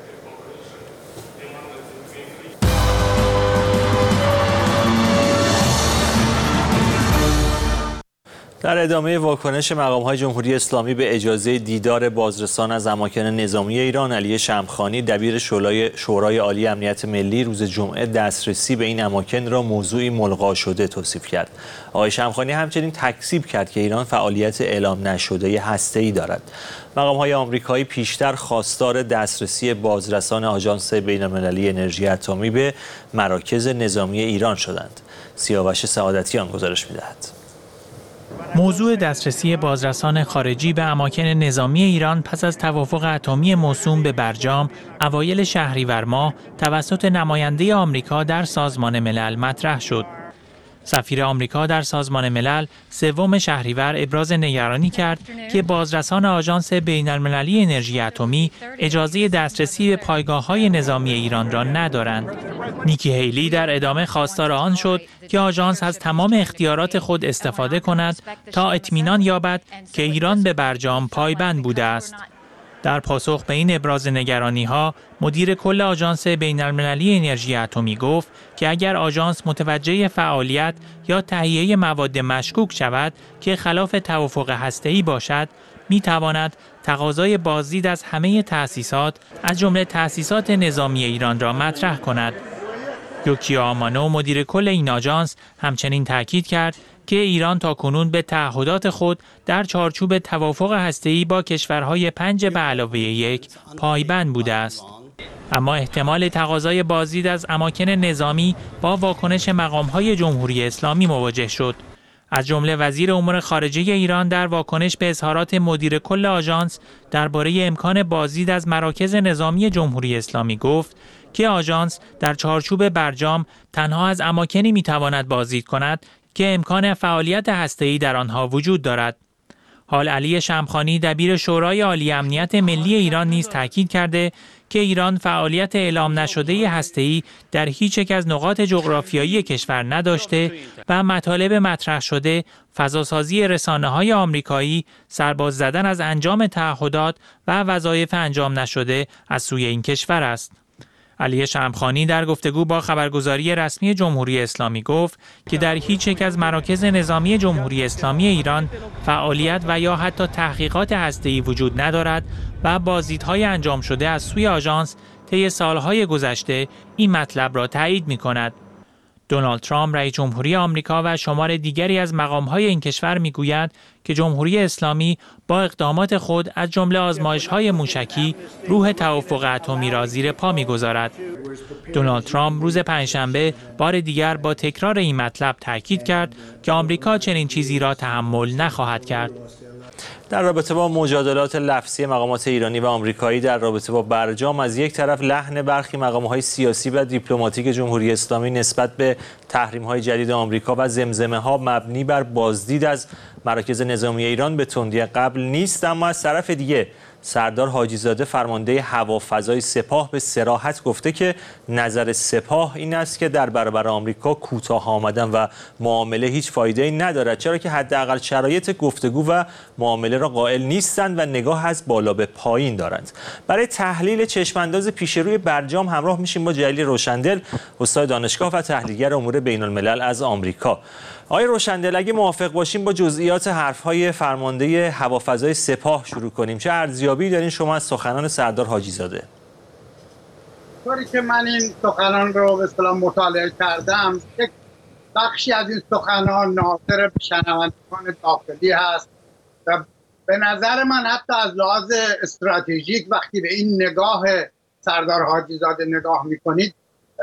در ادامه واکنش مقام‌های جمهوری اسلامی به اجازه دیدار بازرسان از اماکن نظامی ایران، علی شمخانی دبیر شورای عالی امنیت ملی روز جمعه دسترسی به این اماکن را موضوعی ملغا شده توصیف کرد. آقای شمخانی همچنین تکذیب کرد که ایران فعالیت اعلام نشده هسته‌ای دارد. مقام‌های آمریکایی پیشتر خواستار دسترسی بازرسان آژانس بین‌المللی انرژی اتمی به مراکز نظامی ایران شدند. سیاوش سعادتیان گزارش می‌دهد. موضوع دسترسی بازرسان خارجی به اماکن نظامی ایران پس از توافق اتمی موسوم به برجام اوایل شهریور ماه توسط نماینده آمریکا در سازمان ملل مطرح شد. سفیر آمریکا در سازمان ملل سوم شهریور ابراز نگرانی کرد که بازرسان آژانس بین‌المللی انرژی اتمی اجازه دسترسی به پایگاه‌های نظامی ایران را ندارند. نیکی هیلی در ادامه خواستار آن شد که آژانس از تمام اختیارات خود استفاده کند تا اطمینان یابد که ایران به برجام پایبند بوده است. در پاسخ به این ابراز نگرانی‌ها، مدیر کل آژانس بین‌المللی انرژی اتمی گفت که اگر آژانس متوجه فعالیت یا تهیه مواد مشکوک شود که خلاف توافق هسته‌ای باشد، می‌تواند تقاضای بازدید از همه تأسیسات از جمله تأسیسات نظامی ایران را مطرح کند. یوکیا آمانو مدیر کل این آژانس همچنین تاکید کرد که ایران تاکنون به تعهدات خود در چارچوب توافق هسته‌ای با کشورهای پنج به علاوه یک پایبند بوده است. اما احتمال تقاضای بازدید از اماکن نظامی با واکنش مقام‌های جمهوری اسلامی مواجه شد. از جمله وزیر امور خارجه ایران در واکنش به اظهارات مدیر کل آژانس درباره امکان بازدید از مراکز نظامی جمهوری اسلامی گفت که آژانس در چارچوب برجام تنها از اماکنی می‌تواند بازدید کند که امکان فعالیت هسته‌ای در آنها وجود دارد. حال علی شمخانی دبیر شورای عالی امنیت ملی ایران نیز تاکید کرده که ایران فعالیت اعلام نشده هسته‌ای در هیچ یک از نقاط جغرافیایی کشور نداشته و مطالب مطرح شده فضاسازی رسانه‌های آمریکایی، سرباز زدن از انجام تعهدات و وظایف انجام نشده از سوی این کشور است. علی شمخانی در گفتگو با خبرگزاری رسمی جمهوری اسلامی گفت که در هیچ یک از مراکز نظامی جمهوری اسلامی ایران فعالیت و یا حتی تحقیقات هسته‌ای وجود ندارد و بازدیدهای انجام شده از سوی آژانس طی سالهای گذشته این مطلب را تایید می‌کند. دونالد ترامپ رئیس جمهوری آمریکا و شمار دیگری از مقام‌های این کشور می‌گویند که جمهوری اسلامی با اقدامات خود از جمله آزمایش‌های موشکی روح توافق اتمی را زیر پا می‌گذارد. دونالد ترامپ روز پنجشنبه بار دیگر با تکرار این مطلب تاکید کرد که آمریکا چنین چیزی را تحمل نخواهد کرد. در رابطه با مجادلات لفظی مقامات ایرانی و آمریکایی در رابطه با برجام، از یک طرف لحن برخی مقامات سیاسی و دیپلماتیک جمهوری اسلامی نسبت به تحریم‌های جدید آمریکا و زمزمه‌ها مبنی بر بازدید از مراکز نظامی ایران به تندی قبل نیست، اما از طرف دیگه سردار حاجی‌زاده فرمانده هوافضای سپاه به صراحت گفته که نظر سپاه این است که در برابر آمریکا کوتاه آمدن و معامله هیچ فایده‌ای ندارد، چرا که حداقل شرایط گفتگو و معامله را قائل نیستند و نگاه از بالا به پایین دارند. برای تحلیل چشمانداز پیش روی برجام همراه میشیم با جلیل روشندل، استاد دانشگاه و تحلیلگر امور بین‌الملل از آمریکا. آقای روشندل، اگه موافق باشیم با جزئیات حرف‌های فرمانده هوافضای سپاه شروع کنیم. چه ارزیابی دارین شما از سخنان سردار حاجی‌زاده؟ طوری که من این سخنان رو به اصطلاح مطالعه کردم، یک بخشی از این سخنان ناظر به شنوندگان داخلی هست و به نظر من حتی از لحاظ استراتژیک وقتی به این نگاه سردار حاجی‌زاده نگاه می‌کنید،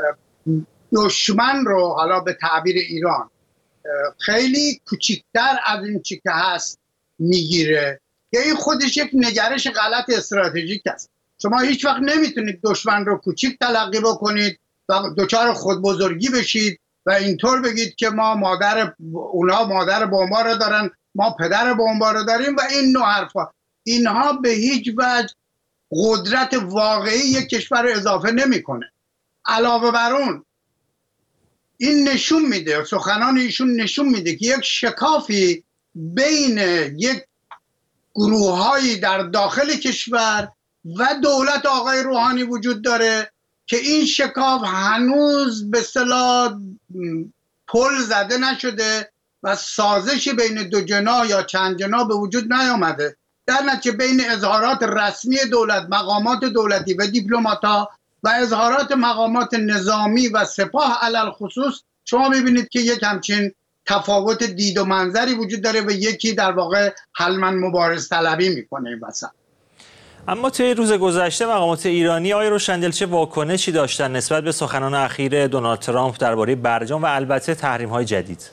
دشمن رو حالا به تعبیر ایران خیلی کوچکتر از این چی که هست میگیره که این خودش یک نگرش غلط استراتژیک است. شما هیچ وقت نمیتونید دشمن رو کوچیک تلقی بکنید و دچار خودبزرگی بشید و اینطور بگید که ما مادر اونا مادر بمبا رو دارن، ما پدر بمبا رو داریم و این نوع حرفا. اینها به هیچ وجه قدرت واقعی یک کشور رو اضافه نمیکنه. علاوه بر اون این نشون میده، سخنان ایشون نشون میده که یک شکافی بین یک گروه‌هایی در داخل کشور و دولت آقای روحانی وجود داره که این شکاف هنوز به اصطلاح پل زده نشده و سازش بین دو جناح یا چند جناح به وجود نیامده. در نتیجه بین اظهارات رسمی دولت، مقامات دولتی و دیپلمات‌ها و اظهارات مقامات نظامی و سپاه علل خصوص شما میبینید که یک همچین تفاوت دید و منظری وجود داره و یکی در واقع حلمن مبارز طلبی میکنه این وسط. اما طی روز گذشته مقامات ایرانی آقای روشندل چه واکنشی داشتن نسبت به سخنان اخیر دونالد ترامپ درباره برجام و البته تحریم‌های جدید؟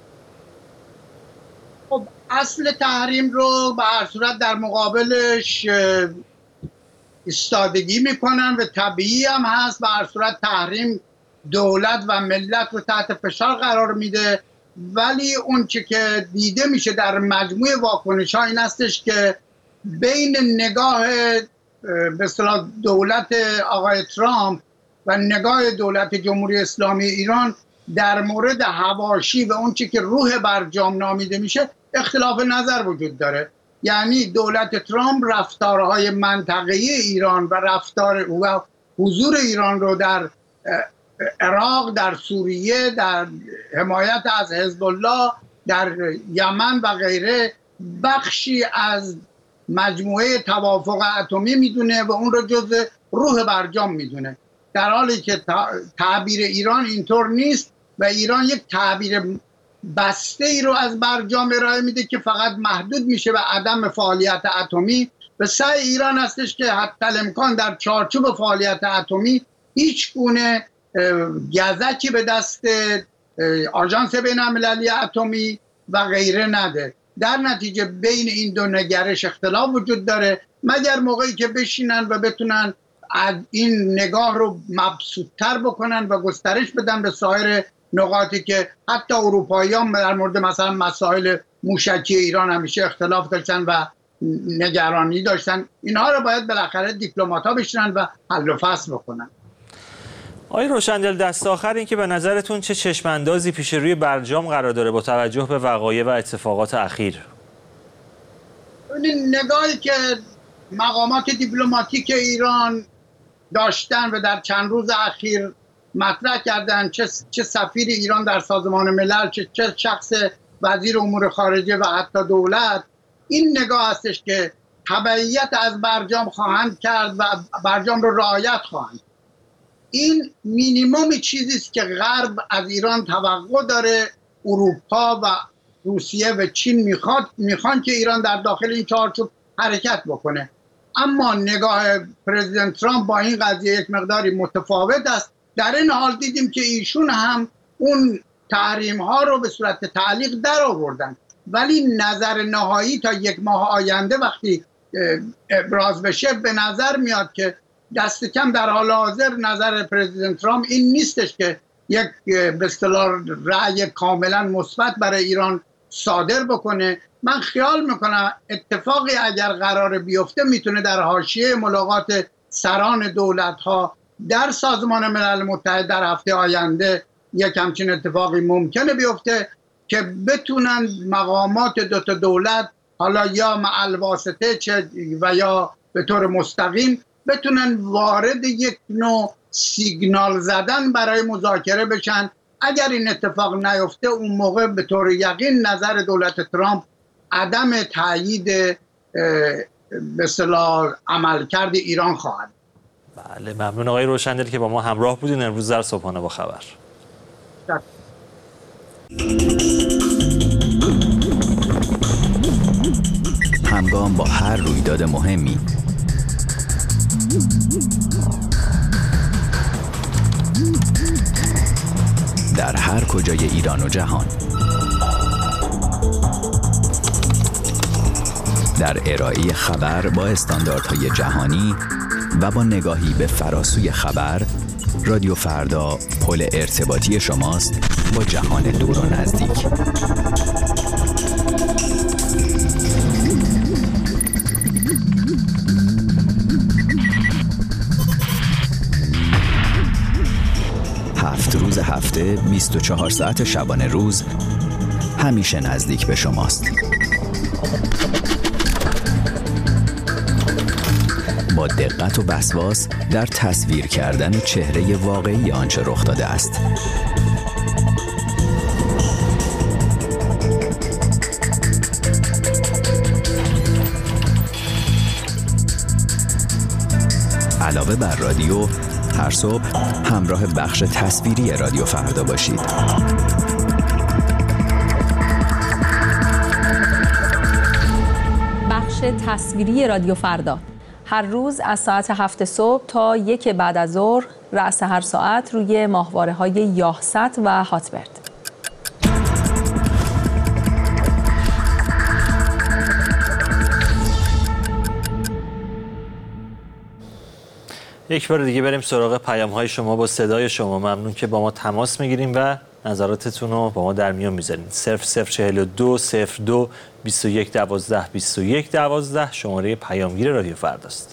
خب اصل تحریم رو به هر صورت در مقابلش ایستادگی میکنن و طبیعی هم هست. به هر صورت تحریم دولت و ملت رو تحت فشار قرار میده، ولی اون چه که دیده میشه در مجموع واکنش ها این هستش که بین نگاه به اصطلاح دولت آقای ترامپ و نگاه دولت جمهوری اسلامی ایران در مورد حواشی و اون چه که روح برجام نامیده میشه اختلاف نظر وجود داره. یعنی دولت ترامپ رفتارهای منطقه‌ای ایران و رفتار و حضور ایران رو در عراق، در سوریه، در حمایت از حزب الله، در یمن و غیره بخشی از مجموعه توافق اتمی میدونه و اون رو جزء روح برجام میدونه، در حالی که تعبیر ایران اینطور نیست و ایران یک تعبیر بسته ای رو از برجام ارائه میده که فقط محدود میشه به عدم فعالیت اتمی و سعی ایران هستش که حتی الامکان در چارچوب فعالیت اتمی هیچ گونه گزکی به دست آژانس بین‌المللی اتمی و غیره نده. در نتیجه بین این دو نگرش اختلاف وجود داره، مگر موقعی که بشینن و بتونن این نگاه رو مبسوط‌تر بکنن و گسترش بدن به سایر نقاطی که حتی اروپاییان در مورد مثلا مسائل موشکی ایران همیشه اختلاف داشتن و نگرانی داشتن. اینها رو باید بالاخره دیپلمات‌ها بشینن و حل و فصل بکنن. آقای روشندل، دست آخر این که به نظرتون چه چشماندازی پیش روی برجام قرار داره با توجه به وقایع و اتفاقات اخیر؟ این نگاهی که مقامات دیپلماتیک ایران داشتن و در چند روز اخیر مطرح کردن، چه چه سفیر ایران در سازمان ملل، چه چه شخص وزیر امور خارجه و حتی دولت، این نگاه هستش که تبعیت از برجام خواهند کرد و برجام رو رعایت خواهند. این مینیمم چیزی است که غرب از ایران توقع داره. اروپا و روسیه و چین میخواد میخوان که ایران در داخل این چارچوب حرکت بکنه. اما نگاه پرزیدنت ترامپ با این قضیه یک مقداری متفاوت است. در این حال دیدیم که ایشون هم اون تحریم ها رو به صورت تعلیق در آوردن، ولی نظر نهایی تا یک ماه آینده وقتی ابراز بشه به نظر میاد که دست کم در حال حاضر نظر پرزیدنت ترامپ این نیستش که یک به اصطلاح رأی کاملا مثبت برای ایران صادر بکنه. من خیال میکنم اتفاقی اگر قرار بیفته میتونه در حاشیه ملاقات سران دولت ها در سازمان ملل متحد در هفته آینده یک همچین اتفاقی ممکنه بیفته که بتونن مقامات دو تا دولت حالا یا مع الواسطه چه و یا به طور مستقیم بتونن وارد یک نوع سیگنال زدن برای مذاکره بشن. اگر این اتفاق نیفته اون موقع به طور یقین نظر دولت ترامپ عدم تایید به اصطلاح عملکرد ایران خواهد. بله ممنون آقای روشندل که با ما همراه بودین امروز در صبحانه با خبر. همگام با هر رویداد مهمی در هر کجای ایران و جهان در ارائه خبر با استانداردهای جهانی و با نگاهی به فراسوی خبر، رادیو فردا پل ارتباطی شماست با جهان دور و نزدیک. هفت روز هفته، بیست و چهار ساعت شبانه روز، همیشه نزدیک به شماست. با دقت و وسواس در تصویر کردن چهره واقعی آنچه رخ داده است. علاوه بر رادیو، هر صبح همراه بخش تصویری رادیو فردا باشید. بخش تصویری رادیو فردا هر روز از ساعت هفت صبح تا یک بعد از ظهر، رأس هر ساعت روی ماهواره‌های یاهصد و هاتبرد. یک بار دیگه بریم سراغ پیام‌های شما با صدای شما. ممنون که با ما تماس میگیریم و نظراتتون رو با ما در میون میذارین. صفر صفر چهل و دو صفر دو بیست و یک دوازده بیست و یک دوازده شماره پیامگیر رادیو فرداست.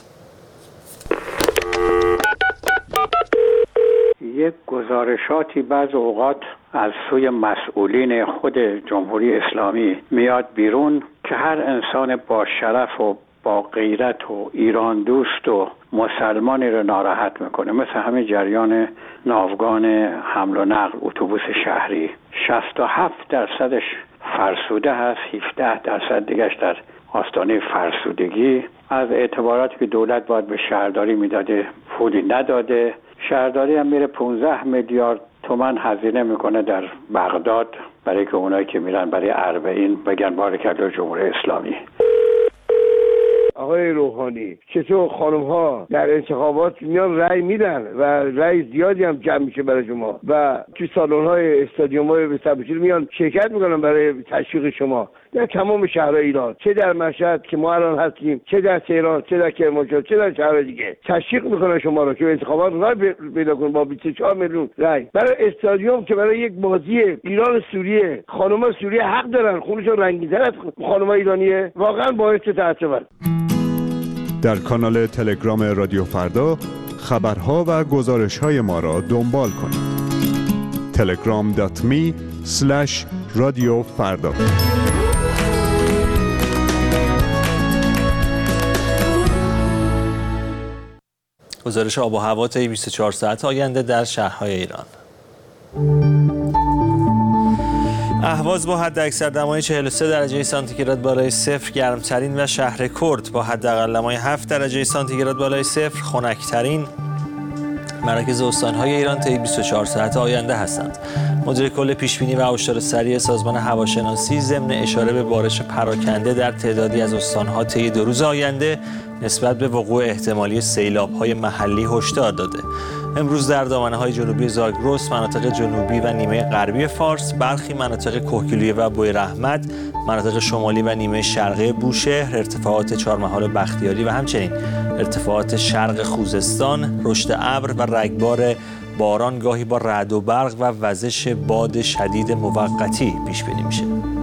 یک گزارشاتی بعض اوقات از سوی مسئولین خود جمهوری اسلامی میاد بیرون که هر انسان با شرف و با غیرت و ایران دوست و مسلمانی رو ناراحت میکنه. مثل همین جریان ناوگان حمل و نقل اتوبوس شهری، شصت و هفت درصدش فرسوده هست، هفده درصد دیگهش در آستانه فرسودگی. از اعتباراتی که دولت باید به شهرداری میداده پولی نداده. شهرداری هم میره پانزده میلیارد تومان هزینه میکنه در بغداد برای که اونایی که میرن برای اربعین بگن بارکالله جمهوری اسلامی. آقای روحانی، چطور خانم ها در انتخابات میان رأی میدن و رأی زیادی هم جمع میشه برای شما و تو سالن های استادیوم های به تبدیل میان شرکت میکنن برای تشویق شما در تمام شهرهای ایران، چه در مشهد که ما الان هستیم، چه در تهران، چه در کرمانشاه، چه در شهرهای دیگه. تشویق میکنن شما رو که انتخابات رأی پیدا کنید با بیست و چهار میلیون رأی. برای استادیوم که برای یک بازی ایران سوریه، خانم‌ها سوریه حق دارن خونشون رنگین‌تر از خانم‌های ایرانیه، واقعا باعث تعجبه. در کانال تلگرام رادیو فردا خبرها و گزارش‌های ما را دنبال کنید. تلگرام دات می اسلش رادیو فردا. گزارش آب و هوا طی بیست و چهار ساعت آینده در شهرهای ایران. اهواز با حداکثر دمای چهل و سه درجه سانتیگراد بالای صفر گرمترین و شهر کرد با حداقل دمای هفت درجه سانتیگراد بالای صفر خنکترین. مراکز استان‌های ایران طی بیست و چهار ساعت آینده هستند. مدیر کل پیشبینی و هشدار سریع سازمان هواشناسی ضمن اشاره به بارش پراکنده در تعدادی از استان‌ها طی دو روز آینده نسبت به وقوع احتمالی سیلاب‌های محلی هشدار داده. امروز در دامنه‌های جنوبی زاگرس، مناطق جنوبی و نیمه غربی فارس، برخی مناطق کهگیلویه و بویراحمد، مناطق شمالی و نیمه شرقی بوشهر، ارتفاعات چهارمحال و بختیاری و همچنین ارتفاعات شرق خوزستان، رشد ابر و رگبار باران گاهی با رعد و برق و وزش باد شدید موقتی پیش بینی میشه.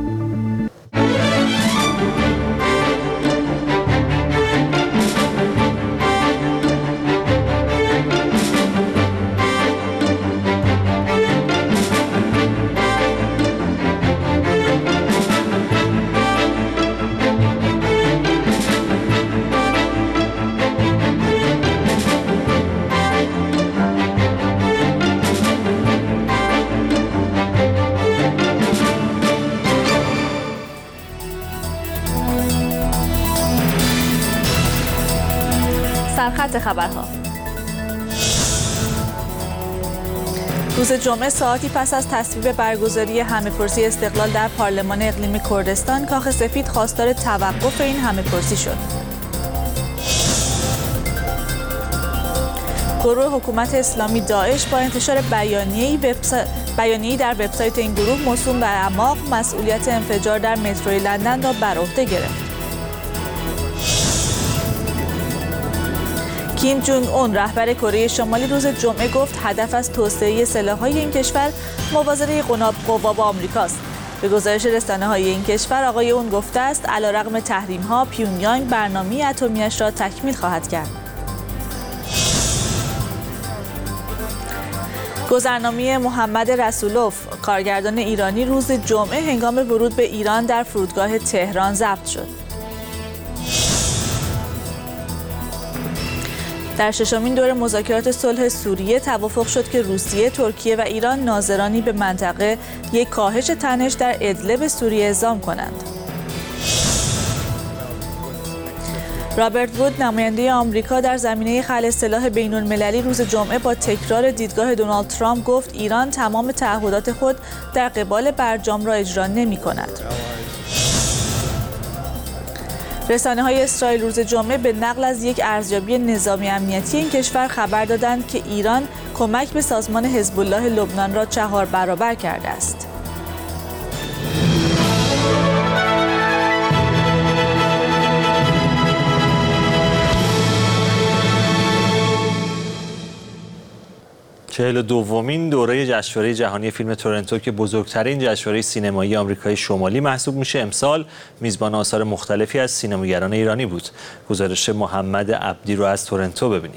سرخط خبرها. روز جمعه ساعتی پس از تصویب برگزاری همه‌پرسی استقلال در پارلمان اقلیمی کردستان، کاخ سفید خواستار توقف این همه‌پرسی شد. گروه حکومت اسلامی داعش با انتشار بیانیه‌ای وبسایت بیانیه‌ای در وبسایت این گروه موسوم به اعماق مسئولیت انفجار در متروی لندن را بر عهده گرفت. کیم جونگ اون رهبر کره شمالی روز جمعه گفت هدف از توسعه سلاح‌های این کشور موازنه قوا با آمریکاست. به گزارش رسانه‌های این کشور آقای اون گفته است علیرغم تحریم‌ها پیونگیانگ برنامه اتمی‌اش را تکمیل خواهد کرد. گذرنامه محمد رسولوف کارگردان ایرانی روز جمعه هنگام ورود به ایران در فرودگاه تهران ضبط شد. در ششمین دور مذاکرات صلح سوریه توافق شد که روسیه، ترکیه و ایران ناظرانی به منطقه یک کاهش تنش در ادلب سوریه اعزام کنند. رابرت وود نماینده آمریکا در زمینه خلع سلاح بین‌المللی روز جمعه با تکرار دیدگاه دونالد ترامپ گفت ایران تمام تعهدات خود در قبال برجام را اجرا نمی‌کند. رسانه‌های اسرائیل روز جمعه به نقل از یک ارزیابی نظامی امنیتی این کشور خبر دادند که ایران کمک به سازمان حزب الله لبنان را چهار برابر کرده است. چهل و دومین دوره جشنواره جهانی فیلم تورنتو که بزرگترین جشنواره سینمایی آمریکای شمالی محسوب میشه، امسال میزبان آثار مختلفی از سینماگران ایرانی بود. گزارش محمد عبدی رو از تورنتو ببینید.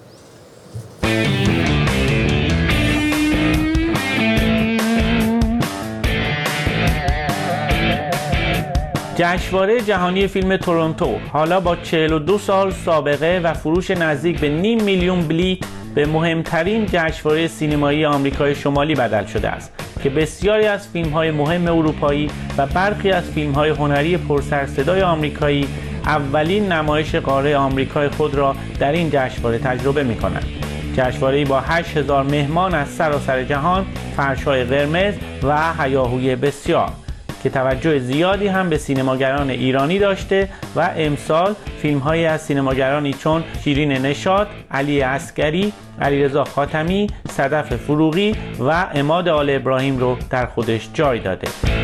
جشنواره جهانی فیلم تورنتو حالا با چهل و دو سال سابقه و فروش نزدیک به نیم میلیون بلیت به مهمترین جشنواره سینمایی آمریکای شمالی بدل شده است که بسیاری از فیلم‌های مهم اروپایی و برخی از فیلم‌های هنری پرسرصدای آمریکایی اولین نمایش قاره آمریکای خود را در این جشنواره تجربه می‌کنند. جشنواره‌ای با هشت هزار مهمان از سراسر جهان، فرش‌های قرمز و هیاهوی بسیار که توجه زیادی هم به سینماگران ایرانی داشته و امسال فیلم‌هایی از سینماگرانی چون شیرین نشاط، علی عسگری، علیرضا خاتمی، صدف فروغی و عماد آل ابراهیم رو در خودش جای داده.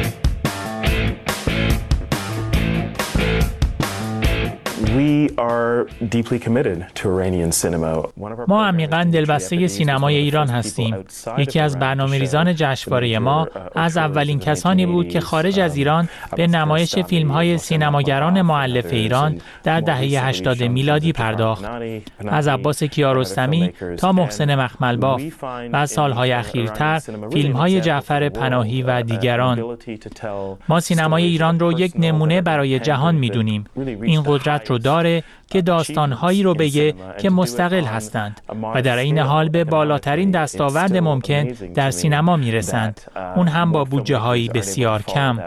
ما عمیقاً دلبسته سینمای ایران هستیم. یکی از برنامه‌ریزان جشنواره ما از اولین کسانی بود که خارج از ایران به نمایش فیلم‌های سینماگران مؤلف ایران در دهه هشتاد میلادی پرداخت. از عباس کیارستمی تا محسن مخملباف و از سالهای اخیرتر فیلم‌های جعفر پناهی و دیگران. ما سینمای ایران رو یک نمونه برای جهان می‌دونیم. این قدرت رو داره که داستان‌هایی رو بگه که مستقل هستند و در این حال به بالاترین دستاورد ممکن در سینما میرسند، اون هم با بودجه‌هایی بسیار کم.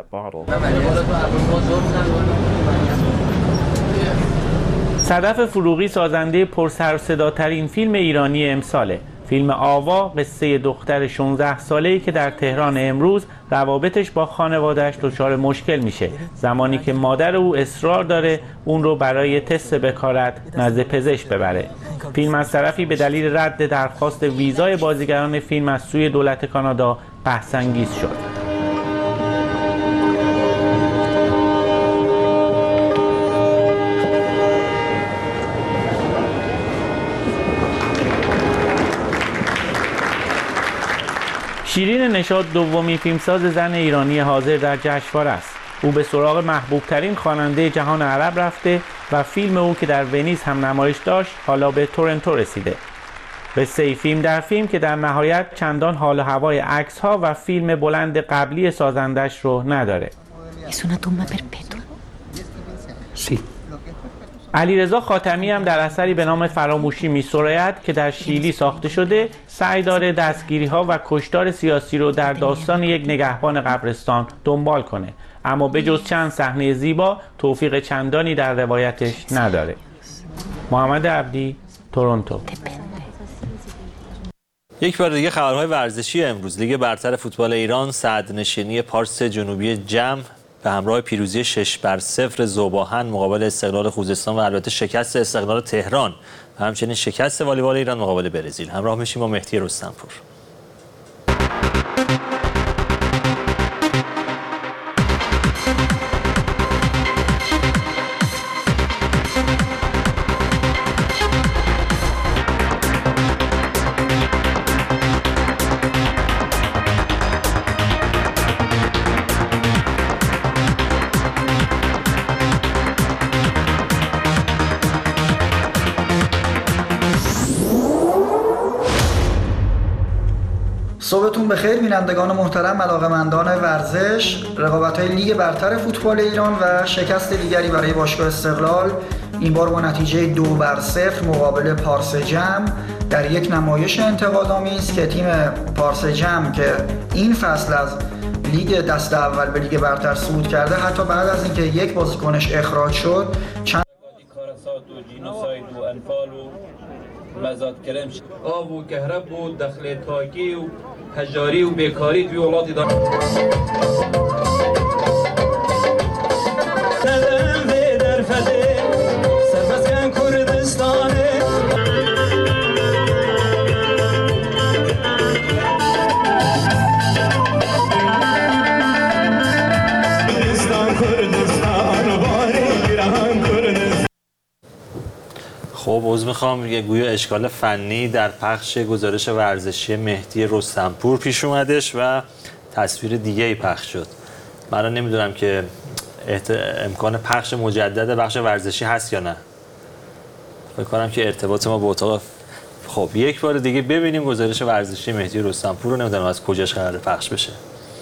صدف فروغی سازنده پرسر و صداترین فیلم ایرانی امساله فیلم آوا قصه دختر شانزده ساله‌ای که در تهران امروز روابطش با خانواده‌اش دچار مشکل میشه زمانی که مادر او اصرار داره اون رو برای تست بکارت نزد پزشک ببره. فیلم از طرفی به دلیل رد درخواست ویزای بازیگران فیلم از سوی دولت کانادا بحث‌انگیز شد. شیرین نشاط دومین فیلمساز زن ایرانی حاضر در جشنواره است. او به سراغ محبوب ترین خواننده جهان عرب رفته و فیلم او که در ونیز هم نمایش داشت حالا به تورنتو رسیده. قصه فیلم در فیلم که در نهایت چندان حال و هوای عکس ها و فیلم بلند قبلی سازندش رو نداره. علیرضا خاتمی هم در اثری به نام فراموشی می‌سراید که در شیلی ساخته شده سعی داره دستگیری‌ها و کشتار سیاسی رو در داستان یک نگهبان قبرستان دنبال کنه، اما به جز چند صحنه زیبا توفیق چندانی در روایتش نداره. محمد عبدی، تورنتو. یک بار دیگه خبرهای ورزشی امروز. لیگ برتر فوتبال ایران صدرنشینی پارس جنوبی جم به همراه پیروزی شش بر صفر ذوب‌آهن مقابل استقلال خوزستان و البته شکست استقلال تهران و همچنین شکست والیبال ایران مقابل برزیل همراه میشیم با مهدی رستمپور. صبحتون بخیر بینندگان محترم، علاقه‌مندان ورزش. رقابت‌های لیگ برتر فوتبال ایران و شکست دیگری برای باشگاه استقلال، این بار با نتیجه دو بر صفر مقابل پارس جم در یک نمایش انتقادآمیز که تیم پارس جم که این فصل از لیگ دست اول به لیگ برتر صعود کرده، حتی بعد از اینکه یک بازیکنش اخراج شد چند مزاد کرم آب و کهرب و دخل تاکی و حجاری و بیکاری توی ولات دار دلم به در فده سربازگان کردستانه کردستان کردستان باری گرهان کردستان. خب عذر میخوام، یه گویا اشکال فنی در پخش گزارش ورزشی مهدی رستمپور پیش اومدش و تصویر دیگه ای پخش شد. من نمیدونم که احت... امکان پخش مجدد بخش ورزشی هست یا نه. فکر کنم که ارتباط ما با اتاق. خب یک بار دیگه ببینیم گزارش ورزشی مهدی رستمپور رو، نمیدونم از کجاش قراره پخش بشه.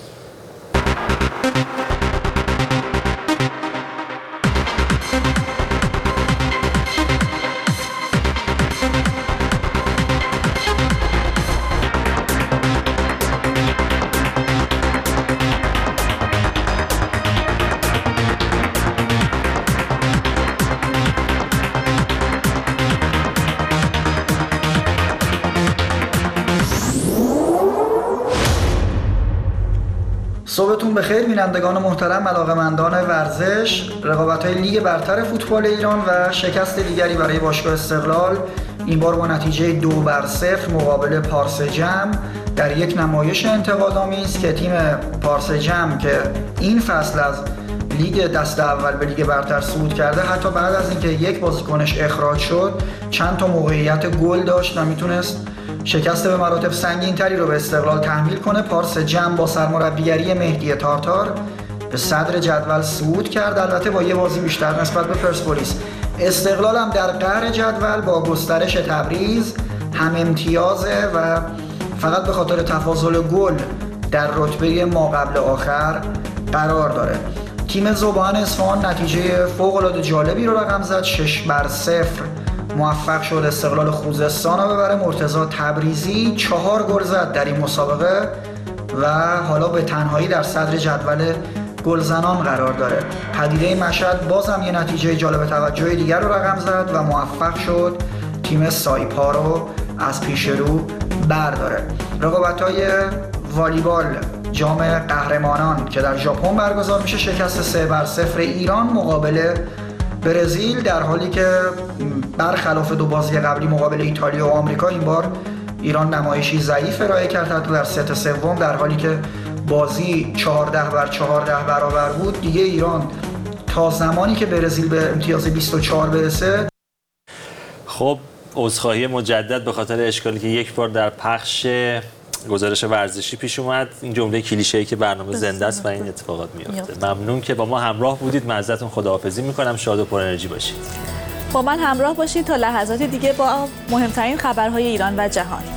صبحتون بخیر بینندگان محترم، علاقه‌مندان ورزش. رقابت‌های لیگ برتر فوتبال ایران و شکست دیگری برای باشگاه استقلال، این بار با نتیجه دو بر صفر مقابل پارس جم در یک نمایش انتقادآمیز که تیم پارس جم که این فصل از لیگ دست اول به لیگ برتر صعود کرده، حتی بعد از اینکه یک بازیکنش اخراج شد چند تا موقعیت گل داشت و میتونست شکست به مراتب سنگین تری رو به استقلال تحمیل کنه. پارس جم با سرمربیگری مهدی تارتار به صدر جدول صعود کرد، البته با یه بازی بیشتر نسبت به پرسپولیس. استقلال هم در قعر جدول با گسترش تبریز هم امتیازه و فقط به خاطر تفاضل گل در رتبه ما قبل آخر قرار داره. تیم ذوب‌آهن اصفهان نتیجه فوق‌العاده جالبی رو رقم زد، شش بر صفر موفق شد استقلال خوزستان رو ببره. مرتضی تبریزی چهار گل زد در این مسابقه و حالا به تنهایی در صدر جدول گلزنان قرار داره. پدیده مشهد بازم یه نتیجه جالب توجه دیگر رو رقم زد و موفق شد تیم سایپا رو از پیش رو برداره. رقابت‌های والیبال جام قهرمانان که در ژاپن برگزار میشه، شکست سه بر صفر ایران مقابل برزیل، در حالی که برخلاف دو بازی قبلی مقابل ایتالیا و آمریکا این بار ایران نمایشی ضعیف ارائه کرد حتی در ست سوم، در حالی که بازی چهارده بر چهارده برابر بود. دیگه ایران تا زمانی که برزیل به امتیاز بیست و چهار برسه. خب عذرخواهی مجدد به خاطر اشکالی که یک بار در پخش گزارش ورزشی پیش اومد. این جمله کلیشه‌ای که برنامه زنده است و این اتفاقات میفته. ممنون که با ما همراه بودید. من ازتون خداحافظی میکنم. شاد و پر انرژی باشید. با من همراه باشید تا لحظات دیگه با مهمترین خبرهای ایران و جهان.